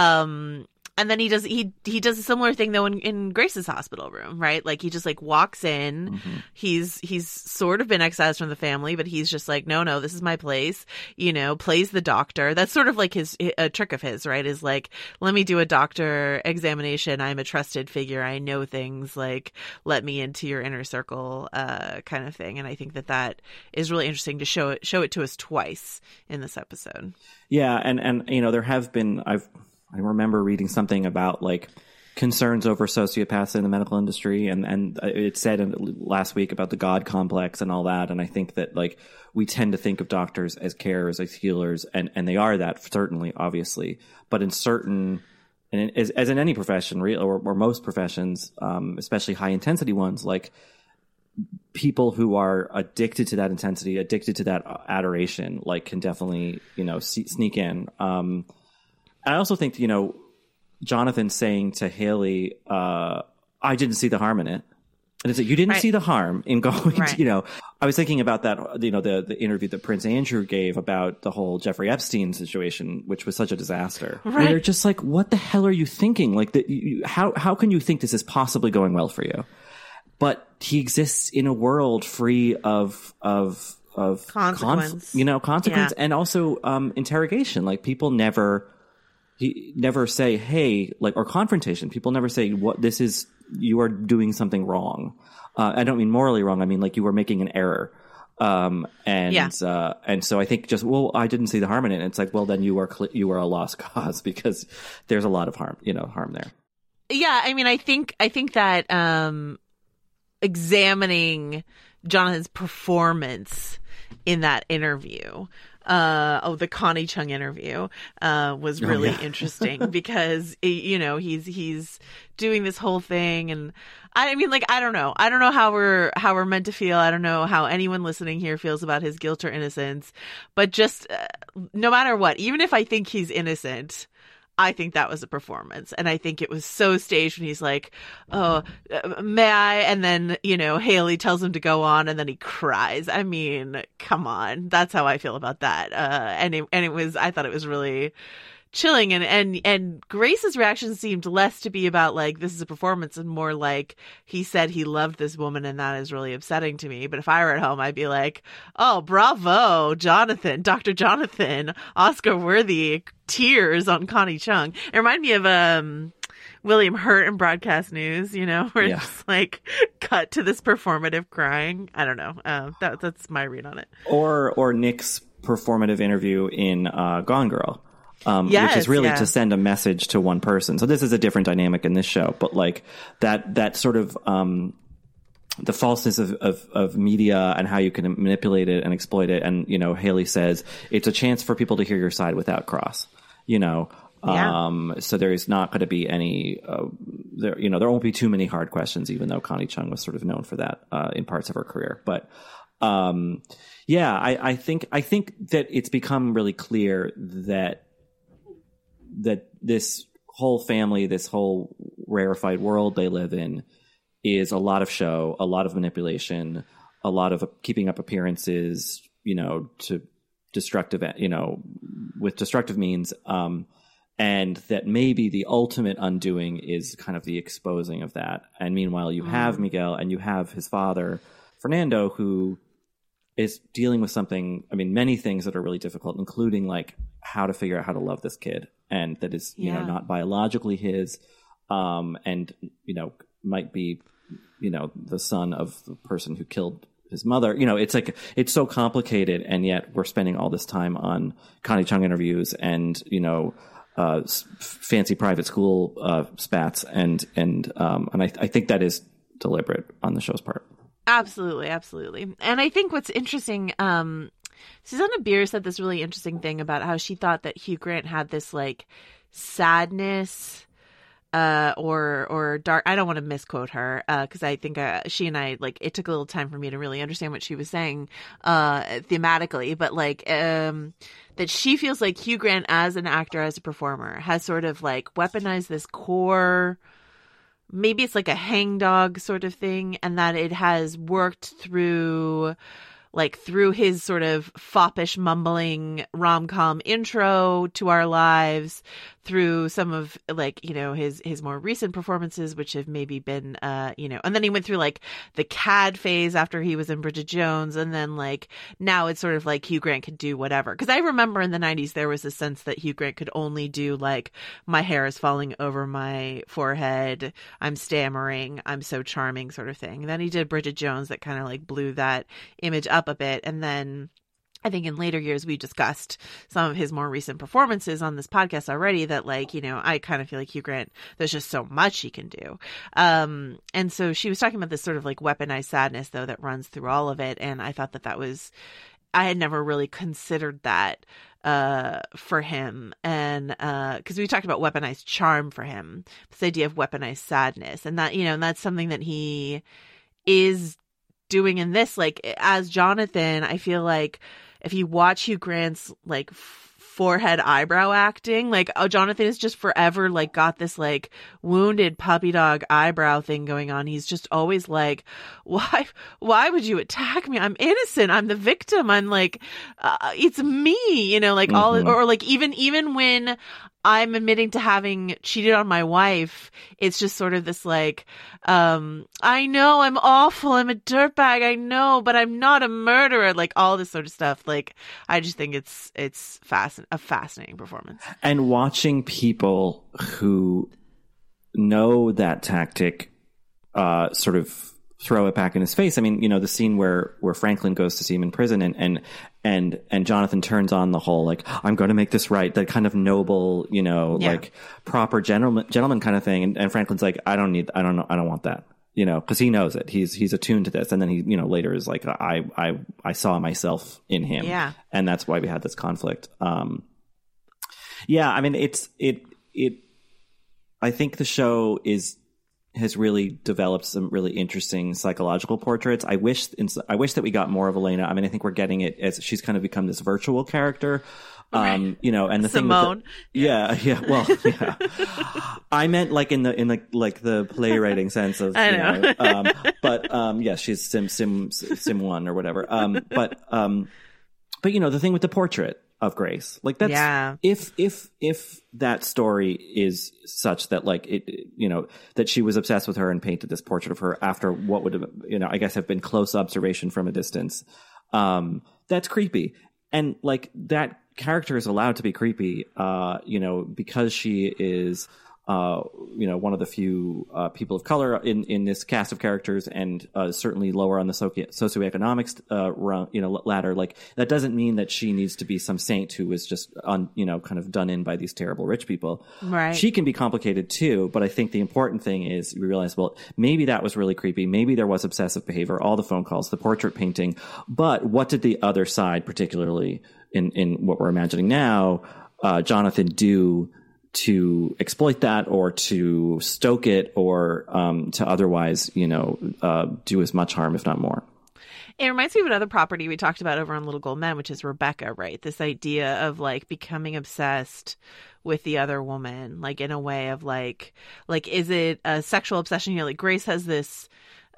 And then he does a similar thing though in Grace's hospital room, right? Like he just like walks in. Mm-hmm. He's sort of been excised from the family, but he's just like, no, this is my place. You know, plays the doctor. That's sort of like a trick of his, right? Is like, let me do a doctor examination. I'm a trusted figure. I know things. Like, let me into your inner circle, kind of thing. And I think that is really interesting to show it to us twice in this episode. Yeah, and you know, there have been I remember reading something about like concerns over sociopaths in the medical industry, and it said last week about the God complex and all that. And I think that like we tend to think of doctors as carers, as healers, and they are that, certainly, obviously. But in certain, and as in any profession, or most professions, especially high intensity ones, like people who are addicted to that intensity, addicted to that adoration, like can definitely, you know, sneak in. I also think, you know, Jonathan saying to Haley, I didn't see the harm in it. And it's like, you didn't see the harm in going to, you know, I was thinking about that, you know, the interview that Prince Andrew gave about the whole Jeffrey Epstein situation, which was such a disaster. Right. And they're just like, what the hell are you thinking? Like, how can you think this is possibly going well for you? But he exists in a world free of consequence, and also interrogation. Like people never say, hey, like, or confrontation. People never say, what this is, you are doing something wrong. I don't mean morally wrong. I mean, like, you were making an error. And so I think just, well, I didn't see the harm in it. And it's like, well, then you are a lost cause, because there's a lot of harm there. Yeah. I mean, I think that, examining Jonathan's performance in that interview, the Connie Chung interview, was really interesting because, you know, he's doing this whole thing. And I mean, like, I don't know how we're meant to feel. I don't know how anyone listening here feels about his guilt or innocence, but just no matter what, even if I think he's innocent, I think that was a performance. And I think it was so staged when he's like, oh, may I? And then, you know, Haley tells him to go on, and then he cries. I mean, come on. That's how I feel about that. And it was, I thought it was really chilling. And Grace's reaction seemed less to be about like, this is a performance, and more like, he said he loved this woman and that is really upsetting to me. But if I were at home, I'd be like, oh, bravo, Jonathan, Dr. Jonathan, Oscar worthy tears on Connie Chung. It reminded me of William Hurt in Broadcast News, where it's just like cut to this performative crying. I don't know. That's my read on it. Or Nick's performative interview in Gone Girl, which is really to send a message to one person. So this is a different dynamic in this show, but like that sort of the falseness of media and how you can manipulate it and exploit it. And Haley says it's a chance for people to hear your side without cross. So there is not going to be any, there won't be too many hard questions, even though Connie Chung was sort of known for that in parts of her career. But I think that it's become really clear that this whole family, this whole rarefied world they live in, is a lot of show, a lot of manipulation, a lot of keeping up appearances, to destructive, with destructive means. And that maybe the ultimate undoing is kind of the exposing of that. And meanwhile, you have Miguel and you have his father, Fernando, who is dealing with something, many things that are really difficult, including like how to figure out how to love this kid. And that is, not biologically his, and, might be, the son of the person who killed his mother. It's like, it's so complicated. And yet we're spending all this time on Connie Chung interviews and, fancy private school spats, and I think that is deliberate on the show's part. Absolutely. And I think what's interesting, Susanna Bier said this really interesting thing about how she thought that Hugh Grant had this like sadness or dark. I don't want to misquote her because I think she and I, like, it took a little time for me to really understand what she was saying thematically, but like that she feels like Hugh Grant as an actor, as a performer, has sort of like weaponized this core, maybe it's like a hangdog sort of thing, and that it has worked through his sort of foppish mumbling rom-com intro to our lives, through some of his more recent performances, which have maybe been and then he went through like the cad phase after he was in Bridget Jones, and then like now it's sort of like Hugh Grant could do whatever. Because I remember in the 90s there was a sense that Hugh Grant could only do like, my hair is falling over my forehead, I'm stammering, I'm so charming sort of thing. And then he did Bridget Jones that kind of like blew that image up a bit, and then I think in later years we discussed some of his more recent performances on this podcast already that I kind of feel like Hugh Grant, there's just so much he can do. And so she was talking about this sort of like weaponized sadness though that runs through all of it. And I thought that was, I had never really considered that for him. And because we talked about weaponized charm for him, this idea of weaponized sadness, and that, and that's something that he is doing in this, like as Jonathan. I feel like if you watch Hugh Grant's like forehead eyebrow acting, like Jonathan is just forever like got this like wounded puppy dog eyebrow thing going on. He's just always like, why would you attack me? I'm innocent, I'm the victim, I'm like it's me, like all, or like even when I'm admitting to having cheated on my wife, it's just sort of this like, I know I'm awful, I'm a dirtbag, I know, but I'm not a murderer, like all this sort of stuff. Like, I just think it's a fascinating performance. And watching people who know that tactic sort of throw it back in his face. I mean, the scene where Franklin goes to see him in prison and Jonathan turns on the whole, like, I'm going to make this right, that kind of noble, like proper gentleman kind of thing. And Franklin's like, I don't want that, cause he knows it. He's attuned to this. And then he, later is like, I saw myself in him. Yeah. And that's why we had this conflict. I mean, I think the show has really developed some really interesting psychological portraits. I wish that we got more of Elena. I mean, I think we're getting it as she's kind of become this virtual character. And the Simone. I meant like in the playwriting sense of, I know. But she's Sim 1 or whatever. But the thing with the portrait of Grace. Like that's if that story is such that like it, you know, that she was obsessed with her and painted this portrait of her after what would have, you know, I guess have been close observation from a distance. That's creepy. And like that character is allowed to be creepy, you know, because she is, you know, one of the few people of color in this cast of characters, and certainly lower on the socioeconomic you know, ladder. Like that doesn't mean that she needs to be some saint who is just you know, kind of done in by these terrible rich people. Right. She can be complicated too, but I think the important thing is we realize, well, maybe that was really creepy. Maybe there was obsessive behavior, all the phone calls, the portrait painting, but what did the other side, particularly in what we're imagining now, Jonathan do to exploit that, or to stoke it, or to otherwise, you know, do as much harm, if not more. It reminds me of another property we talked about over on Little Gold Men, which is Rebecca, right? This idea of like becoming obsessed with the other woman, like in a way of like is it a sexual obsession here? Like Grace has this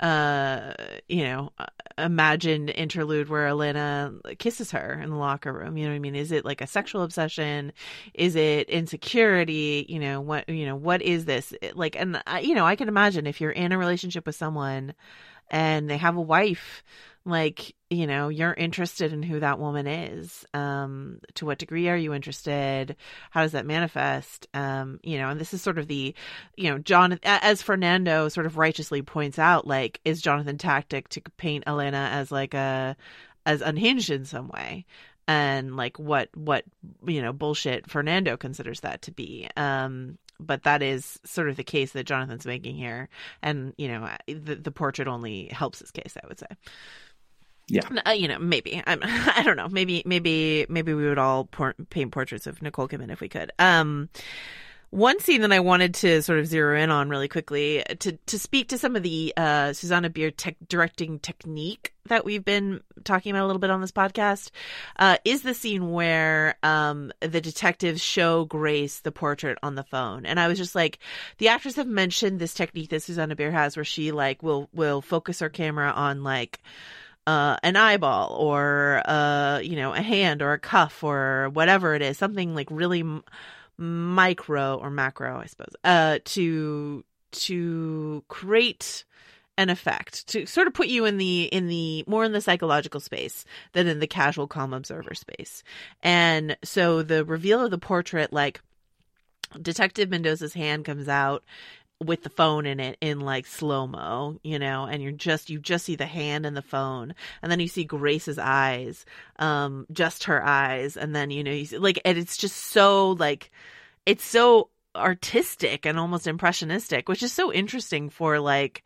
you know, imagined interlude where Elena kisses her in the locker room. You know what I mean? Is it like a sexual obsession? Is it insecurity? You know, what is this? Like, and you know, I can imagine if you're in a relationship with someone and they have a wife, like, you know, you're interested in who that woman is. To what degree are you interested? How does that manifest? You know, and this is sort of the, you know, Jonathan, as Fernando sort of righteously points out, like, is Jonathan's tactic to paint Elena as like as unhinged in some way? And like what, you know, bullshit Fernando considers that to be. But that is sort of the case that Jonathan's making here. And, you know, the portrait only helps his case, I would say. Yeah, you know, maybe I don't know. Maybe we would all paint portraits of Nicole Kidman if we could. One scene that I wanted to sort of zero in on really quickly to speak to some of the Susanna Bier directing technique that we've been talking about a little bit on this podcast is the scene where the detectives show Grace the portrait on the phone. And I was just like, the actors have mentioned this technique that Susanna Bier has where she like will focus her camera on like an eyeball or you know, a hand or a cuff or whatever it is, something like really micro or macro, I suppose, to create an effect, to sort of put you in the more in the psychological space than in the casual calm observer space. And so the reveal of the portrait, like Detective Mendoza's hand comes out with the phone in it in like slow-mo, you know, and you just see the hand and the phone, and then you see Grace's eyes, just her eyes, and then, you know, you see, like, and it's just so like, it's so artistic and almost impressionistic, which is so interesting for like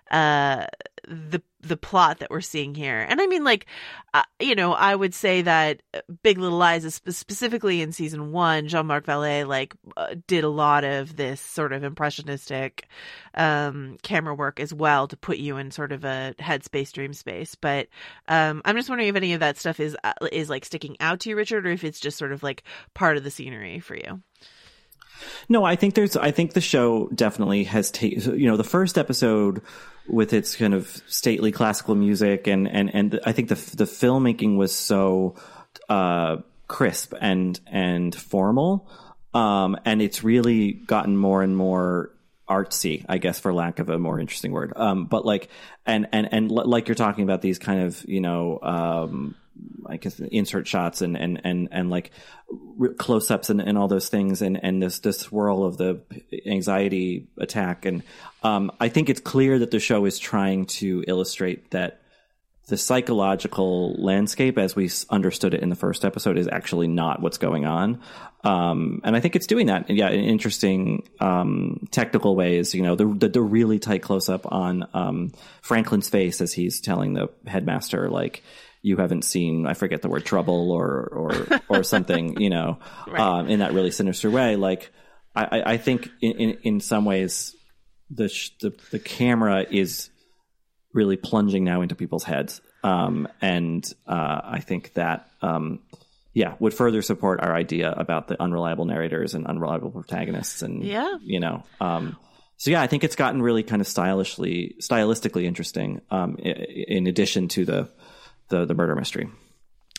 the plot that we're seeing here. And I mean, like, you know, I would say that Big Little Lies is specifically in season 1, Jean-Marc Vallée like did a lot of this sort of impressionistic camera work as well to put you in sort of a headspace, dream space. But I'm just wondering if any of that stuff is like sticking out to you, Richard, or if it's just sort of like part of the scenery for you. No, I think the show definitely has you know, the first episode with its kind of stately classical music and I think the filmmaking was so crisp and formal, and it's really gotten more and more artsy, I guess, for lack of a more interesting word. But like and like you're talking about these kind of, you know, I guess insert shots and like close-ups and all those things and this swirl of the anxiety attack. And I think it's clear that the show is trying to illustrate that the psychological landscape as we understood it in the first episode is actually not what's going on. And I think it's doing that, yeah, in interesting technical ways. You know, the really tight close-up on Franklin's face as he's telling the headmaster, like, you haven't seen, I forget the word, trouble or something, you know, right. In that really sinister way. Like, I think in some ways the camera is really plunging now into people's heads. And I think that, would further support our idea about the unreliable narrators and unreliable protagonists. And, you know, so yeah, I think it's gotten really kind of stylistically interesting, in addition to the murder mystery.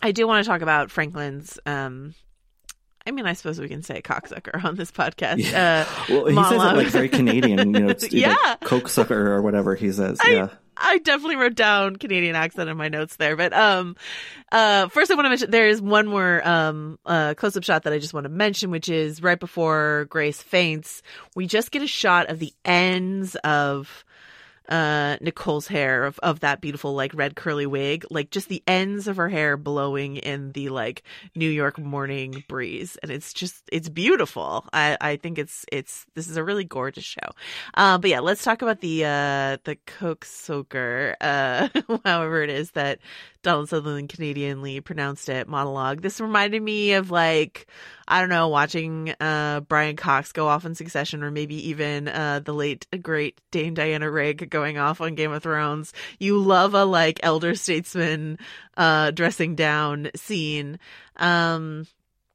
I do want to talk about Franklin's I mean, I suppose we can say cocksucker on this podcast. Yeah. Well, he says it like very Canadian, it's yeah. like cokesucker or whatever he says. I definitely wrote down Canadian accent in my notes there. But first I want to mention there is one more close-up shot that I just want to mention, which is right before Grace faints. We just get a shot of the ends of Nicole's hair of that beautiful like red curly wig, like just the ends of her hair blowing in the like New York morning breeze, and it's beautiful. I think this is a really gorgeous show. But yeah, let's talk about the Coke Soaker, however it is that Donald Sutherland Canadianly pronounced it, monologue. This reminded me of like, I don't know, watching Brian Cox go off in Succession, or maybe even the late great Dame Diana Rigg going off on Game of Thrones. You love a like elder statesman dressing down scene. Let's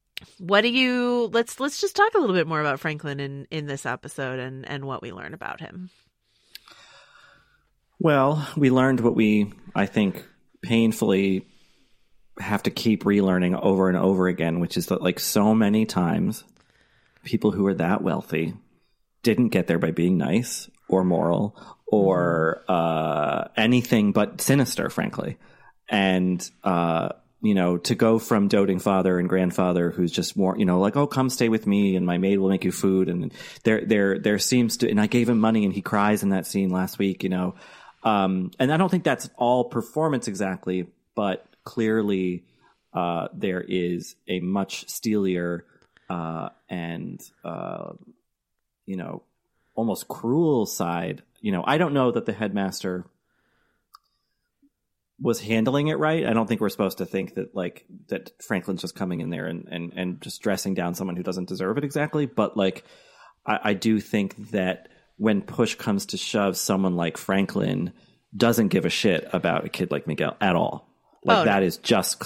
just talk a little bit more about Franklin in this episode and what we learn about him. Well, we learned what we, I think, painfully have to keep relearning over and over again, which is that like so many times people who are that wealthy didn't get there by being nice or moral or anything but sinister, frankly. And to go from doting father and grandfather who's just more, like, oh, come stay with me and my maid will make you food, and there seems to, and I gave him money and he cries in that scene last week, and I don't think that's all performance exactly, but clearly there is a much steelier and almost cruel side. I don't know that the headmaster was handling it right. I don't think we're supposed to think that that Franklin's just coming in there and just dressing down someone who doesn't deserve it exactly. But I do think that when push comes to shove, someone like Franklin doesn't give a shit about a kid like Miguel at all. That is just,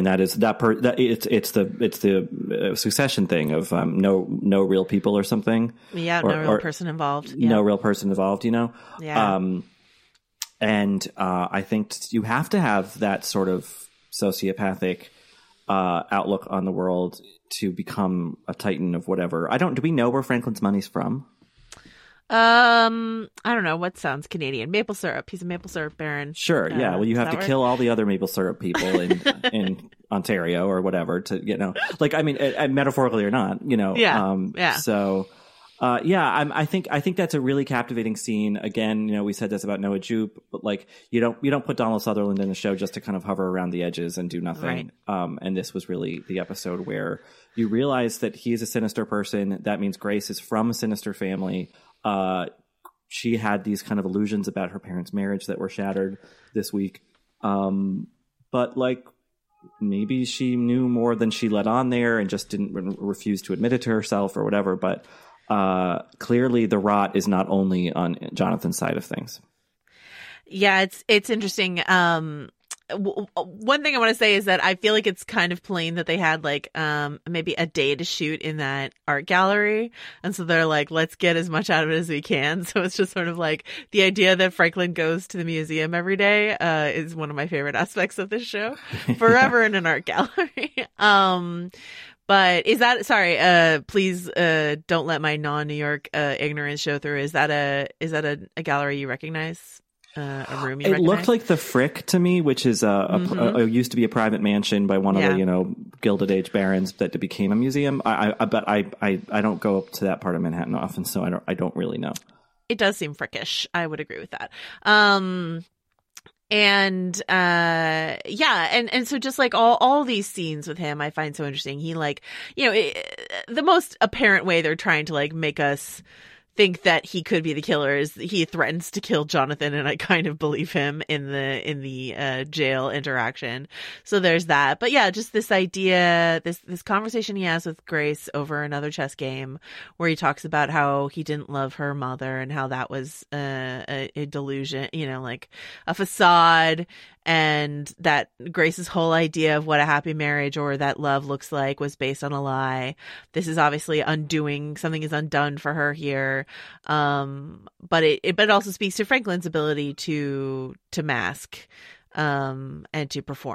it's the Succession thing of no real people or something. Yeah, no real person involved. Yeah. No real person involved, Yeah. And I think you have to have that sort of sociopathic outlook on the world to become a titan of whatever. Do we know where Franklin's money's from? I don't know. What sounds Canadian? Maple syrup. He's a maple syrup baron. Sure. Yeah. Well, you have to kill all the other maple syrup people in Ontario or whatever to, metaphorically or not, Yeah. Yeah. So, I think that's a really captivating scene. Again, we said this about Noah Jupe, but you don't put Donald Sutherland in the show just to kind of hover around the edges and do nothing. Right. And this was really the episode where you realize that he is a sinister person. That means Grace is from a sinister family. She had these kind of illusions about her parents' marriage that were shattered this week. But maybe she knew more than she let on there and just didn't refuse to admit it to herself or whatever. But clearly the rot is not only on Jonathan's side of things. Yeah, it's interesting. One thing I want to say is that I feel like it's kind of plain that they had maybe a day to shoot in that art gallery. And so they're like, let's get as much out of it as we can. So it's just sort of the idea that Franklin goes to the museum every day is one of my favorite aspects of this show. Forever in an art gallery. But is that, sorry, please don't let my non-New York ignorance show through. Is that a gallery you recognize? A room you recognize? It looked like the Frick to me, which is used to be a private mansion by one of the Gilded Age barons that became a museum. But I don't go up to that part of Manhattan often, so I don't really know. It does seem frickish. I would agree with that. And so just all these scenes with him, I find so interesting. He the most apparent way they're trying to make us think that he could be the killer is he threatens to kill Jonathan, and I kind of believe him in the jail interaction. So there's that. But yeah, just this idea, this conversation he has with Grace over another chess game where he talks about how he didn't love her mother and how that was a delusion, a facade, and that Grace's whole idea of what a happy marriage or that love looks like was based on a lie. This is obviously something is undone for her here. But it also speaks to Franklin's ability to mask, and to perform.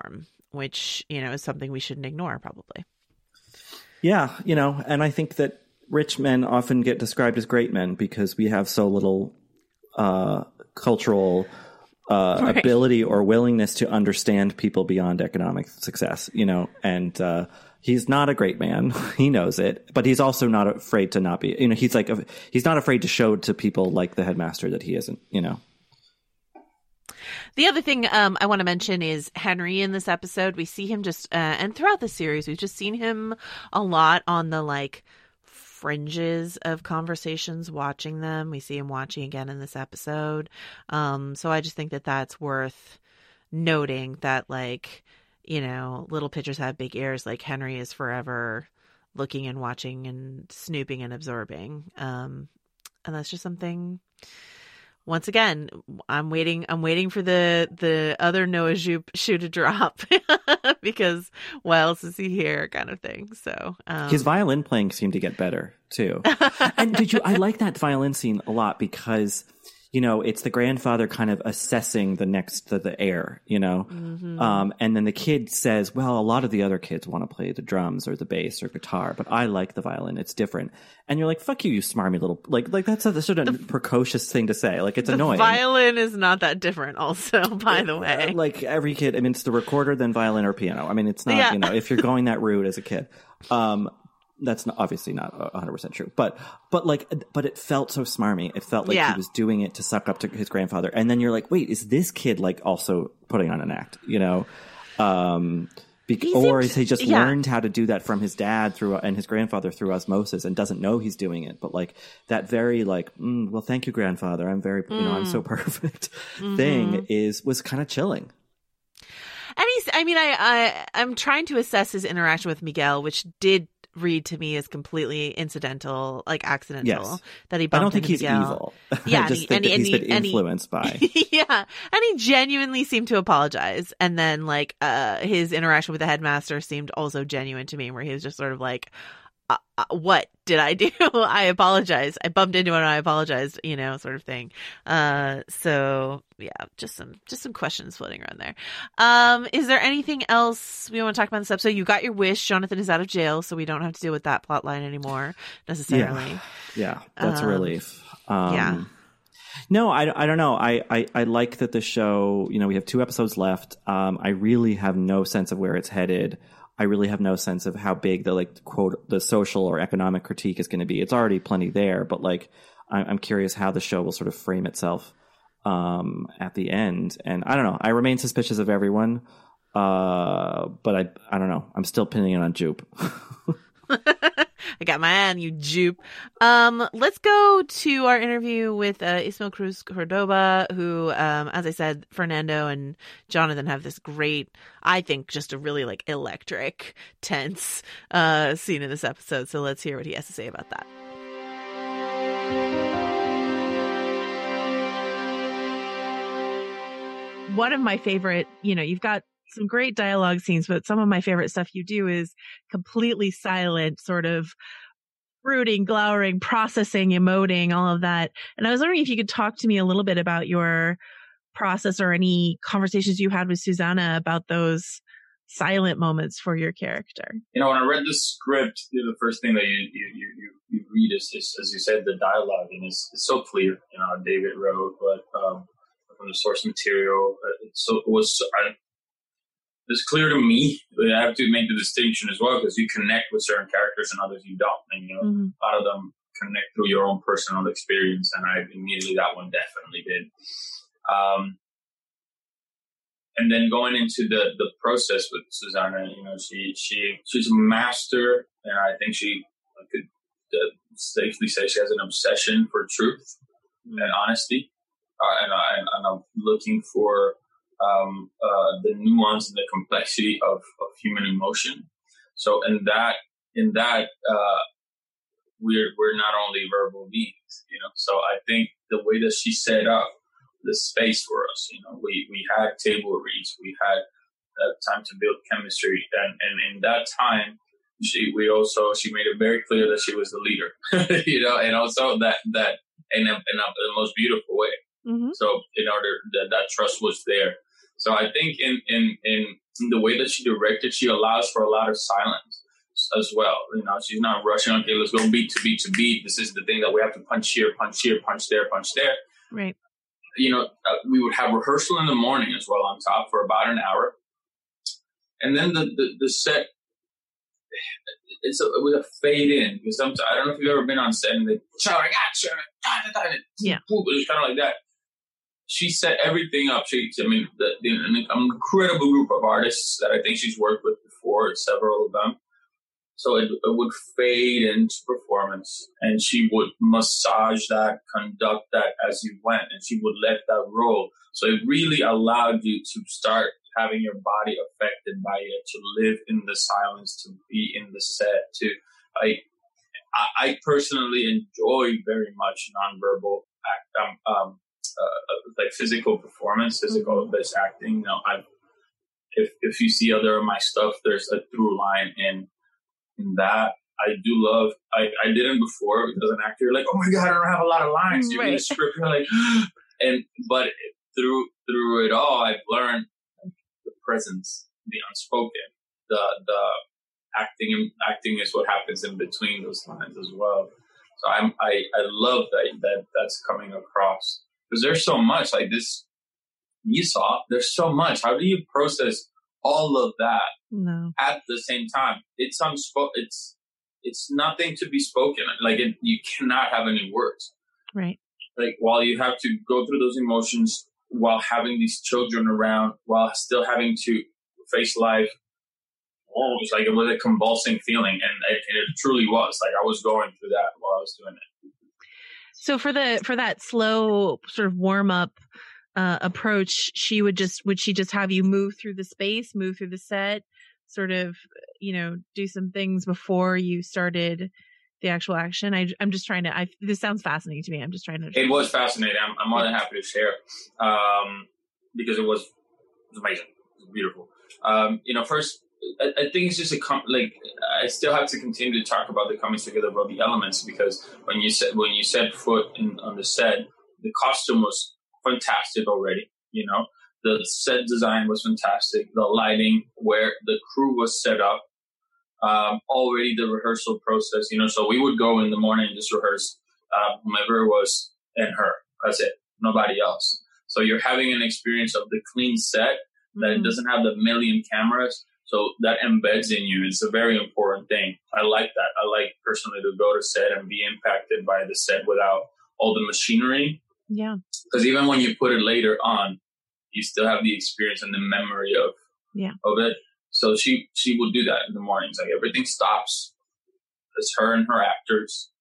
which, you know, is something we shouldn't ignore probably. Yeah, you know, and I think that rich men often get described as great men because we have so little cultural ability or willingness to understand people beyond economic success, you know, and he's not a great man. He knows it, but he's also not afraid to not be, you know, he's not afraid to show to people like the headmaster that he isn't, you know. The other thing I want to mention is Henry in this episode. We see him just, and throughout the series, we've just seen him a lot on the like fringes of conversations, watching them. We see him watching again in this episode. So I just think that that's worth noting that, like, you know, little pitchers have big ears. Like Henry is forever looking and watching and snooping and absorbing. And that's just something. Once again, I'm waiting for the other Noah shoe to drop because why else is he here, kind of thing. So his violin playing seemed to get better too. And I like that violin scene a lot because, you know, it's the grandfather kind of assessing the heir, you know, and then the kid says, well, a lot of the other kids want to play the drums or the bass or guitar, but I like the violin. It's different. And you're like, fuck you, you smarmy little, like that's a sort of precocious thing to say. Like, it's annoying. Violin is not that different also, by the way. Like every kid, I mean, it's the recorder, then violin or piano. I mean, it's not, you know, if you're going that route as a kid, that's obviously not 100% true, but it felt so smarmy. It felt like he was doing it to suck up to his grandfather. And then you're like, wait, is this kid like also putting on an act, you know? Or has he just learned how to do that from his dad and his grandfather through osmosis and doesn't know he's doing it? But like that very like, well, thank you, grandfather. I'm very, you know, I'm so perfect thing was kind of chilling. And I'm trying to assess his interaction with Miguel, which did read to me as completely incidental, like accidental. Yes. That he bumped I don't think he's Miguel. Evil. Yeah, I just think that he's been influenced by. Yeah, and he genuinely seemed to apologize. And then, like, his interaction with the headmaster seemed also genuine to me, where he was just sort of like, what did I do? I apologize. I bumped into it and I apologized, you know, sort of thing. So yeah, just some questions floating around there. Is there anything else we want to talk about in this episode? You got your wish. Jonathan is out of jail, so we don't have to deal with that plot line anymore necessarily. Yeah, that's a relief. No, I don't know. I like that the show, you know, we have 2 episodes left. I really have no sense of where it's headed. I really have no sense of how big the like quote the social or economic critique is going to be. It's already plenty there, but like I'm curious how the show will sort of frame itself at the end. And I don't know. I remain suspicious of everyone, but I don't know. I'm still pinning it on Jupe. I got my eye on you, Jupe. Let's go to our interview with Ismael Cruz Cordoba, who, as I said, Fernando and Jonathan have this great, I think, just a really like electric, tense scene in this episode. So let's hear what he has to say about that. One of my favorite, you know, you've got some great dialogue scenes, but some of my favorite stuff you do is completely silent, sort of brooding, glowering, processing, emoting, all of that. And I was wondering if you could talk to me a little bit about your process or any conversations you had with Susanna about those silent moments for your character. You know, when I read the script, the first thing that you read is, as you said, the dialogue, and it's so clear. You know, David wrote, but from the source material, it's clear to me, but I have to make the distinction as well, because you connect with certain characters and others you don't. And, you know, a lot of them connect through your own personal experience, and I immediately, that one definitely did. And then going into the process with Susanna, you know, she's a master, and I think I could safely say she has an obsession for truth and honesty. And I'm looking for the nuance and the complexity of human emotion. So in that, we're not only verbal beings, you know. So I think the way that she set up the space for us, you know, we had table reads, we had time to build chemistry, and in that time, she made it very clear that she was the leader, you know, and also that in the most beautiful way. Mm-hmm. So in order that trust was there. So I think in in the way that she directed, she allows for a lot of silence as well. You know, she's not rushing. Okay, let's go beat to beat to beat. This is the thing that we have to punch here, punch there, punch there. Right. You know, we would have rehearsal in the morning as well on top for about an hour. And then the set, it was a fade in. Because sometimes, I don't know if you've ever been on set and they shout, yeah, it was kind of like that. She set everything up. An incredible group of artists that I think she's worked with before, several of them. So it would fade into performance, and she would massage that, conduct that as you went, and she would let that roll. So it really allowed you to start having your body affected by it, to live in the silence, to be in the set. I personally enjoy very much nonverbal like physical performance, physical-based acting. You know, if you see other of my stuff, there's a through line in that. I do love. I didn't before because an actor, you're like, oh my god, I don't have a lot of lines. You read a script, you're like, but through it all, I've learned the presence, the unspoken, the acting is what happens in between those lines as well. So I love that's coming across, because there's so much like this. You saw there's so much. How do you process all of that at the same time? It's unspoken. It's nothing to be spoken. Like you cannot have any words. Right. Like while you have to go through those emotions, while having these children around, while still having to face life. Oh, it was a convulsing feeling, and it truly was. Like I was going through that while I was doing it. So for that slow sort of warm up approach, would she just have you move through the space, move through the set, sort of, you know, do some things before you started the actual action? I'm just trying to. This sounds fascinating to me. I'm just trying to. It was fascinating. I'm more than happy to share, because it was amazing. It was beautiful. You know, first. I think it's just I still have to continue to talk about the coming together of the elements, because when you set foot on the set, the costume was fantastic already. You know, the set design was fantastic. The lighting, where the crew was set up, already the rehearsal process. You know, so we would go in the morning and just rehearse whomever it was and her. That's it. Nobody else. So you're having an experience of the clean set that it doesn't have the million cameras. So that embeds in you. It's a very important thing. I like that. I like personally to go to set and be impacted by the set without all the machinery. Yeah. Because even when you put it later on, you still have the experience and the memory of it. So she will do that in the mornings. Like everything stops. It's her and her actors.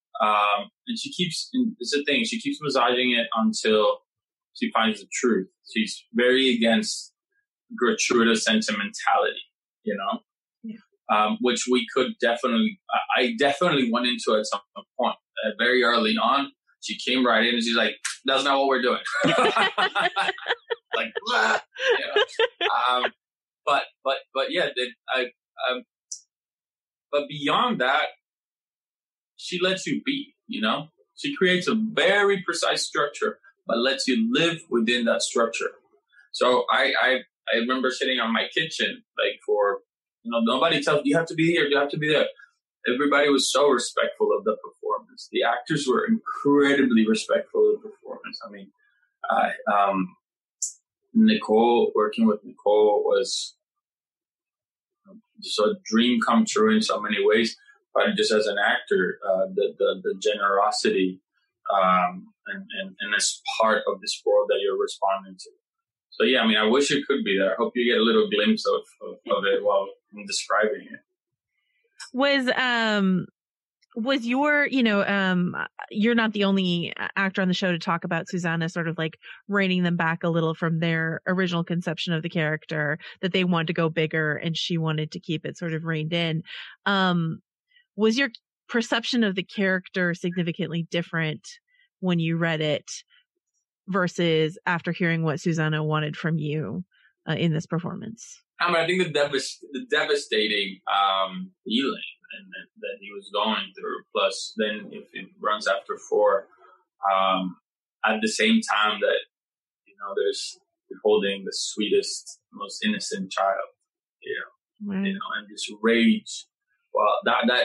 And she keeps, it's a thing, she keeps massaging it until she finds the truth. She's very against gratuitous sentimentality, you know, which we could I definitely went into at some point. Very early on, she came right in and she's like, that's not what we're doing. Like, blah, you know. But yeah, but beyond that, she lets you be, you know, she creates a very precise structure, but lets you live within that structure. So I remember sitting on my kitchen, like for, you know, nobody tells you have to be here, you have to be there. Everybody was so respectful of the performance. The actors were incredibly respectful of the performance. I mean, working with Nicole was just a dream come true in so many ways. But just as an actor, the generosity and as part of this world that you're responding to. So yeah, I mean, I wish it could be there. I hope you get a little glimpse of it while I'm describing it. Was your, you know, you're not the only actor on the show to talk about Susanna sort of like reining them back a little from their original conception of the character, that they wanted to go bigger and she wanted to keep it sort of reined in. Was your perception of the character significantly different when you read it versus after hearing what Susanna wanted from you in this performance? I mean, I think the devastating healing that he was going through, plus then if it runs after 4, at the same time that, you know, there's beholding the sweetest, most innocent child, Right. and this rage. Well, that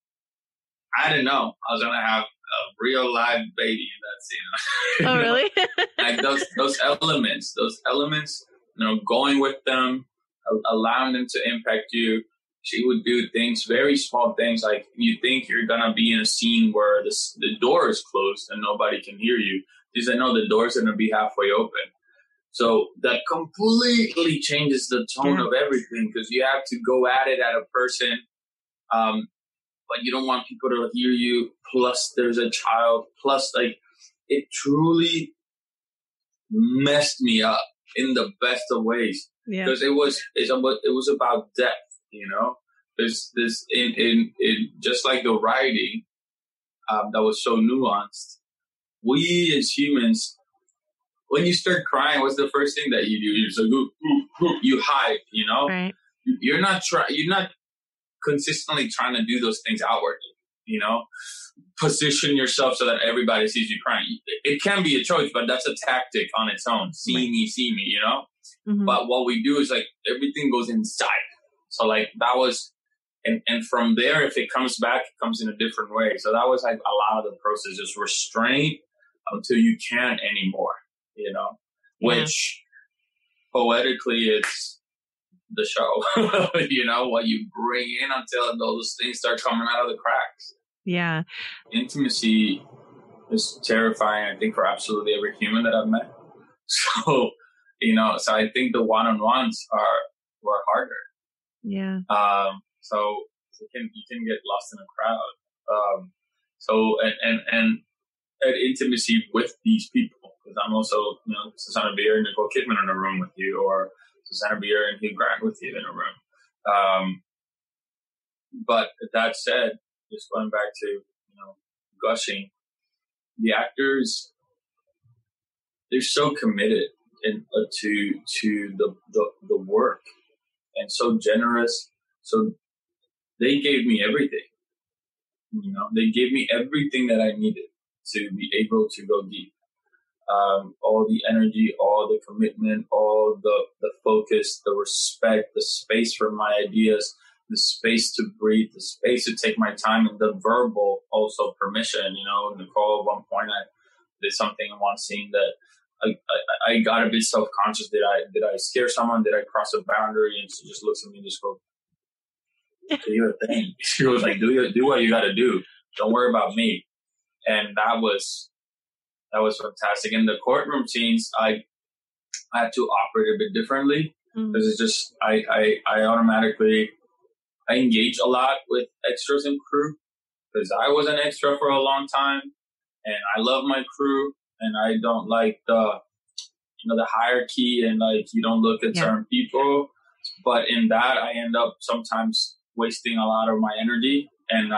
I didn't know I was gonna have a real live baby in that scene. Oh, really? Like those elements, going with them, allowing them to impact you. She would do things, very small things, like you think you're gonna be in a scene where the door is closed and nobody can hear you. She said, no, the door's gonna be halfway open. So that completely changes the tone of everything, because you have to go at it at a person, but you don't want people to hear you. Plus, there's a child. Plus, like, it truly messed me up in the best of ways, because it was about depth. There's this in just like the writing that was so nuanced. We as humans, when you start crying, what's the first thing that you do? You're just like, ooh, you hide, Right. You're not consistently trying to do those things outwardly, position yourself so that everybody sees you crying. It can be a choice, but that's a tactic on its own. See me, Mm-hmm. But what we do is like everything goes inside. So like that was, and from there, if it comes back, it comes in a different way. So that was like a lot of the process, just restraint until you can't anymore. Which poetically it's the show, what you bring in until those things start coming out of the cracks. Yeah. Intimacy is terrifying, I think, for absolutely every human that I've met. So, so I think the one-on-ones were harder. Yeah. So you can get lost in a crowd. So, and intimacy with these people. Because I'm also, Susanna Bier and Nicole Kidman in a room with you, or Susanna Bier and Hugh Grant with you in a room. But that said, just going back to, gushing, the actors, they're so committed to the work and so generous. So they gave me everything. They gave me everything that I needed to be able to go deep. All the energy, all the commitment, all the focus, the respect, the space for my ideas, the space to breathe, the space to take my time, and the verbal also permission. Nicole, at one point, I did something in one scene that I got a bit self-conscious. Did I scare someone? Did I cross a boundary? And she just looks at me and just goes, "Do your thing." She was like, "Do what you got to do. Don't worry about me." And that was fantastic. In the courtroom scenes, I had to operate a bit differently, because it's just I automatically engage a lot with extras and crew, because I was an extra for a long time, and I love my crew, and I don't like the hierarchy, and like you don't look at certain people. But in that, I end up sometimes wasting a lot of my energy, and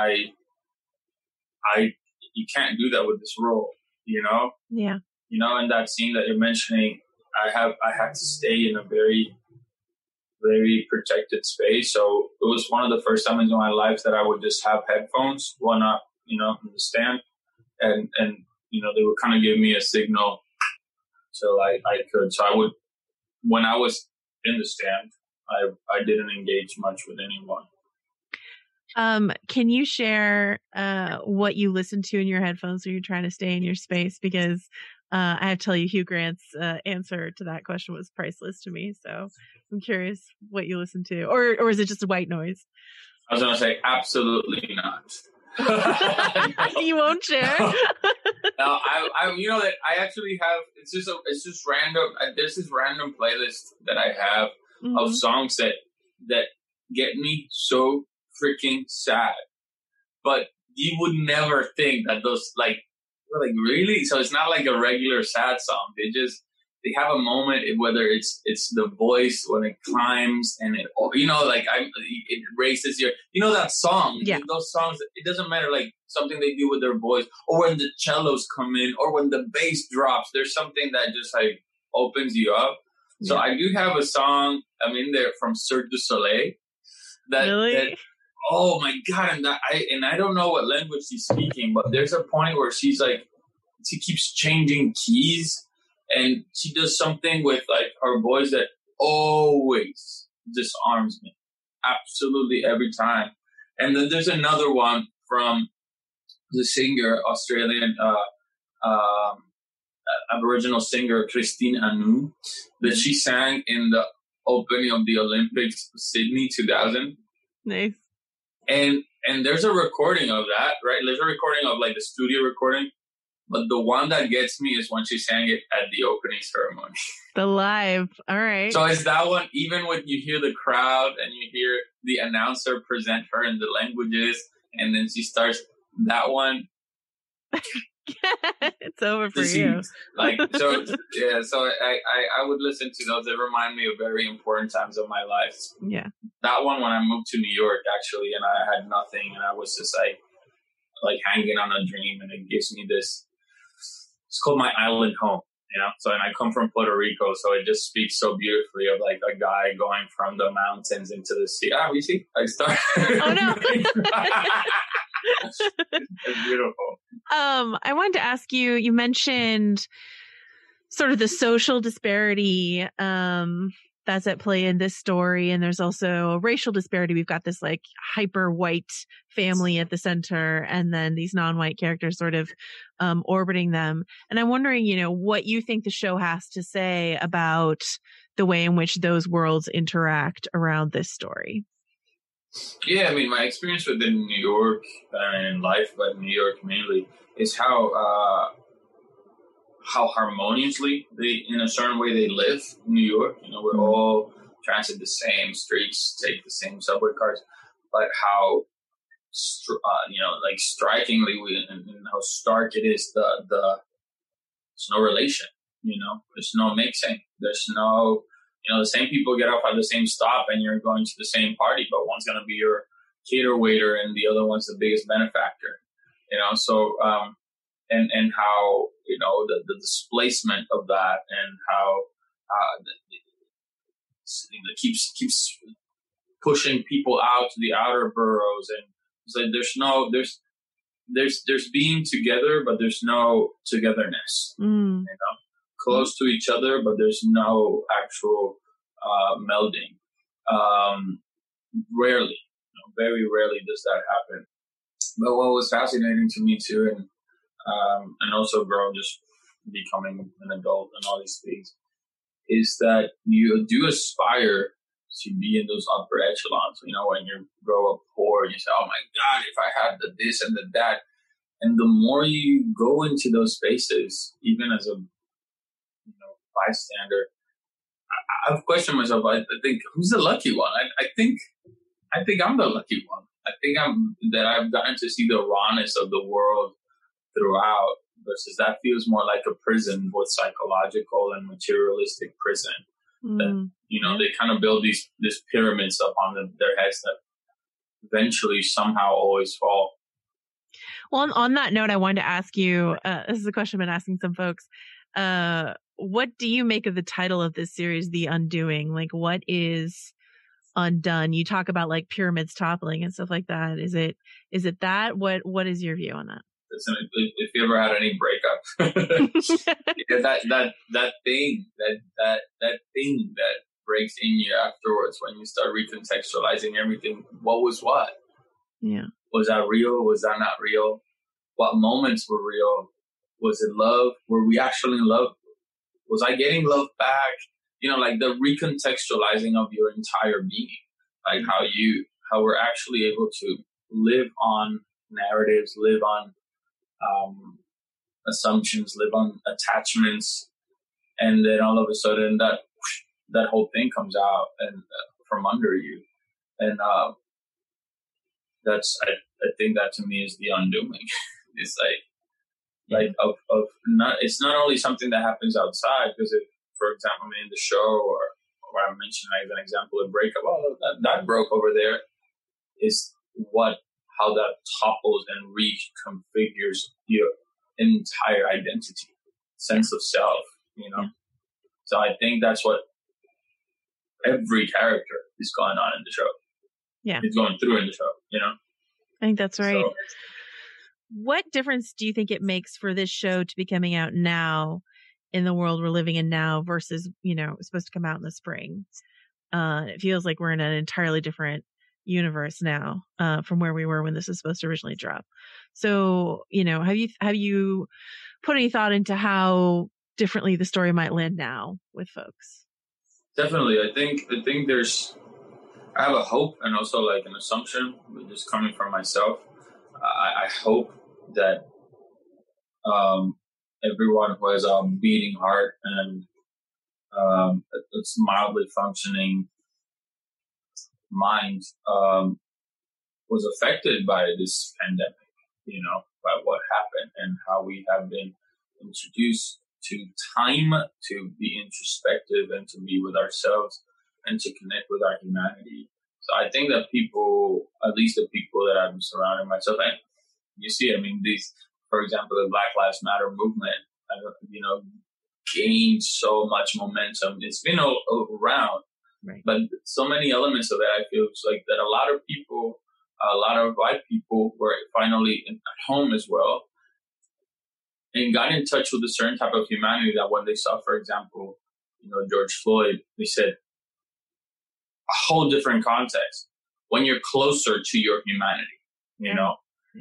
you can't do that with this role. Yeah. In that scene that you're mentioning, I had to stay in a very, very protected space. So it was one of the first times in my life that I would just have headphones, one up, in the stand, and they would kind of give me a signal so I could. So I would, when I was in the stand, I didn't engage much with anyone. Can you share what you listen to in your headphones when you're trying to stay in your space? Because I have to tell you, Hugh Grant's answer to that question was priceless to me. So I'm curious what you listen to, or is it just a white noise? I was going to say absolutely not. You won't share? No, that I actually have. It's just random. There's this random playlist that I have of songs that get me so freaking sad, but you would never think that those like really. So it's not like a regular sad song. They have a moment, whether it's the voice when it climbs and it raises your that song. Yeah. Those songs. It doesn't matter, like something they do with their voice, or when the cellos come in, or when the bass drops. There's something that just like opens you up. So I do have a song in there from Cirque du Soleil. That oh my God, and I don't know what language she's speaking, but there's a point where she keeps changing keys, And she does something with like her voice that always disarms me. Absolutely every time. And then there's another one from the singer, Australian Aboriginal singer Christine Anu, that she sang in the opening of the Olympics Sydney 2000. Nice. And there's a recording of that, right? There's a recording of like the studio recording, but the one that gets me is when she sang it at the opening ceremony. The live. All right. So it's that one, even when you hear the crowd and you hear the announcer present her in the languages, and then she starts that one. It's over for you. Like, so, yeah, so I would listen to those. They remind me of very important times of my life. Yeah. That one when I moved to New York, actually, and I had nothing, and I was just like hanging on a dream, and it gives me this, it's called My Island Home, you know? So, and I come from Puerto Rico, so it just speaks so beautifully of like a guy going from the mountains into the sea. Ah, you see? I started. Oh, no. It's beautiful. I wanted to ask you, you mentioned sort of the social disparity that's at play in this story, and there's also a racial disparity. We've got this like hyper white family at the center, and then these non-white characters sort of orbiting them. And I'm wondering, you know, what you think the show has to say about the way in which those worlds interact around this story. Yeah, I mean, my experience within New York and in life, but New York mainly, is how harmoniously they, in a certain way, they live in New York. You know, we're all transit the same streets, take the same subway cars, but how, like strikingly, and how stark it is. There's no relation. You know, there's no mixing. There's no. You know, the same people get off at the same stop and you're going to the same party, but one's going to be your cater waiter and the other one's the biggest benefactor, you know? So, and how, you know, the displacement of that and how, it keeps pushing people out to the outer boroughs. And it's like, there's being together, but there's no togetherness, you know? Close to each other, but there's no actual melding. Rarely, very rarely does that happen. But what was fascinating to me too, and also growing, just becoming an adult and all these things, is that you do aspire to be in those upper echelons. You know, when you grow up poor, you say, "Oh my God, if I had the this and the that," and the more you go into those spaces, even as a bystander, I've questioned myself. I think, who's the lucky one? I think I'm the lucky one. I think I've gotten to see the rawness of the world throughout, versus that feels more like a prison, both psychological and materialistic prison. That, you know, they kind of build these pyramids up on their heads that eventually somehow always fall. Well, on that note, I wanted to ask you, this is a question I've been asking some folks, what do you make of the title of this series, The Undoing? Like, what is undone? You talk about like pyramids toppling and stuff like that. Is it that? What is your view on that? Listen, if you ever had any breakup, that thing that breaks in you afterwards when you start recontextualizing everything. What was what? Yeah. Was that real? Was that not real? What moments were real? Was it love? Were we actually in love? Was I getting love back? You know, like the recontextualizing of your entire being, like how we're actually able to live on narratives, live on assumptions, live on attachments, and then all of a sudden that whole thing comes out and from under you, and that's I think that to me is the undoing. It's like of not, it's not only something that happens outside, because if, for example, in the show or I mentioned as an example of breakup, that broke over there, is how that topples and reconfigures your entire identity, sense of self, you know? Yeah. So I think that's what every character is going on in the show. Yeah. It's going through in the show, you know? I think that's right. So, what difference do you think it makes for this show to be coming out now in the world we're living in now versus, you know, it's supposed to come out in the spring. It feels like we're in an entirely different universe now, from where we were when this was supposed to originally drop. So, you know, have you put any thought into how differently the story might land now with folks? Definitely. I think I have a hope and also like an assumption, just coming from myself. I hope that everyone who has a beating heart and it's mildly functioning mind was affected by this pandemic, you know, by what happened and how we have been introduced to time to be introspective and to be with ourselves and to connect with our humanity. So I think that people, at least the people that I'm surrounding myself, and you see, I mean, these, for example, the Black Lives Matter movement, you know, gained so much momentum. It's been around, right, but so many elements of it, I feel it's like that a lot of people, a lot of white people were finally at home as well and got in touch with a certain type of humanity that when they saw, for example, you know, George Floyd, they said a whole different context when you're closer to your humanity, you know.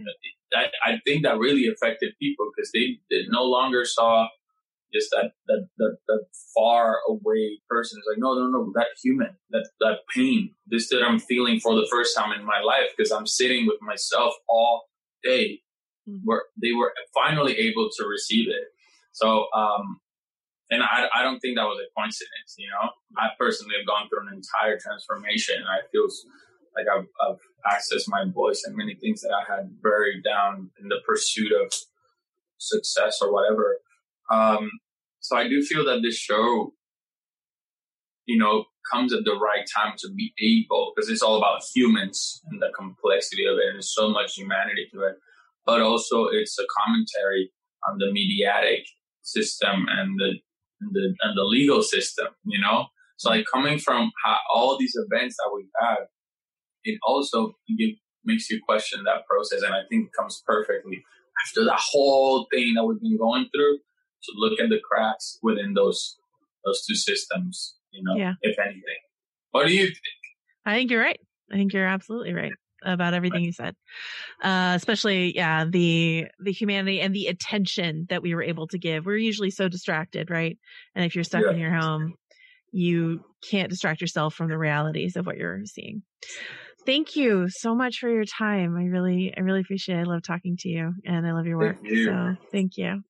I think that really affected people because they no longer saw just that far away person. It's like, no, that human, that pain, this that I'm feeling for the first time in my life because I'm sitting with myself all day. Where they were finally able to receive it. So, and I don't think that was a coincidence, you know. I personally have gone through an entire transformation and I feel like I've accessed my voice and many things that I had buried down in the pursuit of success or whatever. So I do feel that this show, you know, comes at the right time to be able, because it's all about humans and the complexity of it, and there's so much humanity to it. But also it's a commentary on the mediatic system and the legal system, you know? So like coming from all these events that we've had, it also makes you question that process. And I think it comes perfectly after the whole thing that we've been going through to look at the cracks within those two systems, you know, if anything. What do you think? I think you're right. I think you're absolutely right about everything you said. Especially, the humanity and the attention that we were able to give. We're usually so distracted, right? And if you're stuck in your home, you can't distract yourself from the realities of what you're seeing. Thank you so much for your time. I really appreciate it. I love talking to you and I love your work. So thank you.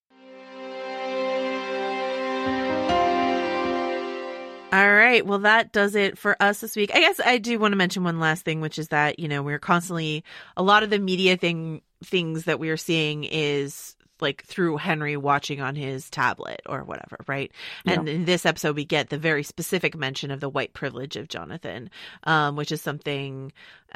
All right. Well, that does it for us this week. I guess I do want to mention one last thing, which is that, you know, we're constantly, a lot of the media things that we are seeing is like through Henry watching on his tablet or whatever, right? Yeah. And in this episode, we get the very specific mention of the white privilege of Jonathan, which is something,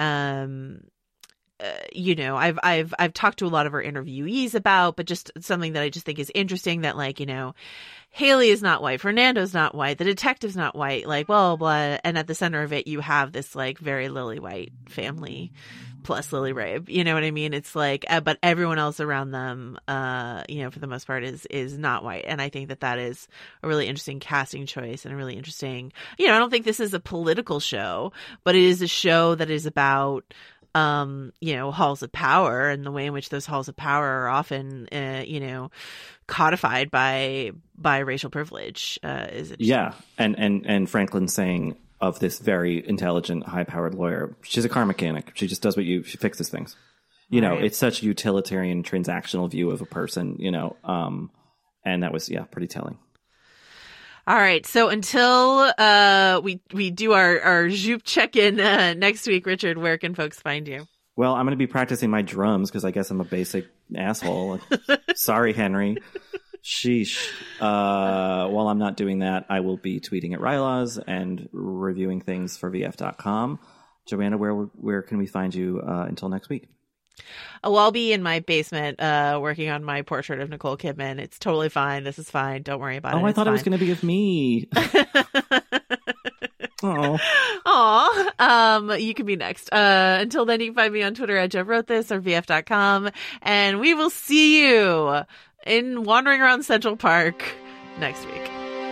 you know, I've talked to a lot of our interviewees about, but just something that I just think is interesting that, like, you know, Haley is not white, Fernando's not white, the detective's not white, like, blah, blah, blah. And at the center of it, you have this like very lily white family plus Lily Rabe, you know what I mean? It's like, but everyone else around them, you know, for the most part is not white. And I think that is a really interesting casting choice and a really interesting, you know, I don't think this is a political show, but it is a show that is about, you know, halls of power and the way in which those halls of power are often, you know, codified by racial privilege. And Franklin saying of this very intelligent, high-powered lawyer, she's a car mechanic. She just does she fixes things. You know, it's such a utilitarian, transactional view of a person. You know, and that was pretty telling. All right. So until we do our Joop check-in next week, Richard, where can folks find you? Well, I'm going to be practicing my drums because I guess I'm a basic asshole. Sorry, Henry. Sheesh. While I'm not doing that, I will be tweeting at Rylaws and reviewing things for VF.com. Joanna, where can we find you until next week? Oh, I'll be in my basement working on my portrait of Nicole Kidman. It's totally fine. This is fine. Don't worry about it. Oh, I thought it was going to be of me. Aw. You can be next. Until then, you can find me on Twitter at Jeff Wrote This or VF.com. And we will see you in wandering around Central Park next week.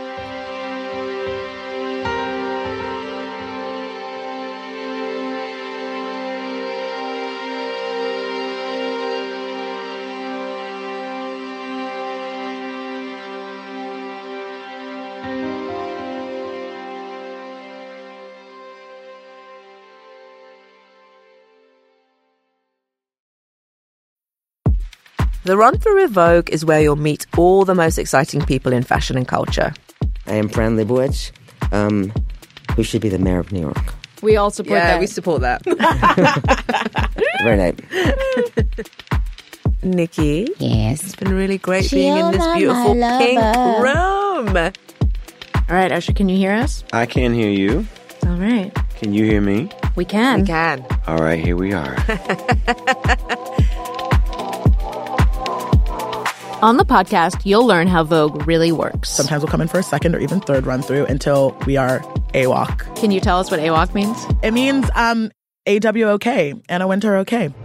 The Run Through with Vogue is where you'll meet all the most exciting people in fashion and culture. I am Fran Lebowitz, who should be the mayor of New York. We all support that. Yeah, we support that. Very nice. Nikki? Yes? It's been really great being in this beautiful pink room. All right, Usher, can you hear us? I can hear you. All right. Can you hear me? We can. We can. All right, here we are. On the podcast, you'll learn how Vogue really works. Sometimes we'll come in for a second or even third run through until we are AWOC. Can you tell us what AWOC means? It means AWOK, Anna Wintour OK.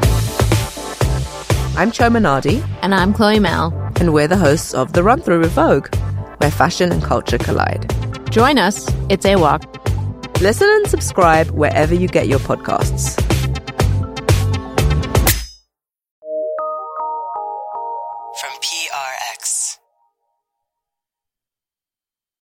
I'm Cho Minardi. And I'm Chloe Mal. And we're the hosts of The Run Through with Vogue, where fashion and culture collide. Join us. It's AWOC. Listen and subscribe wherever you get your podcasts.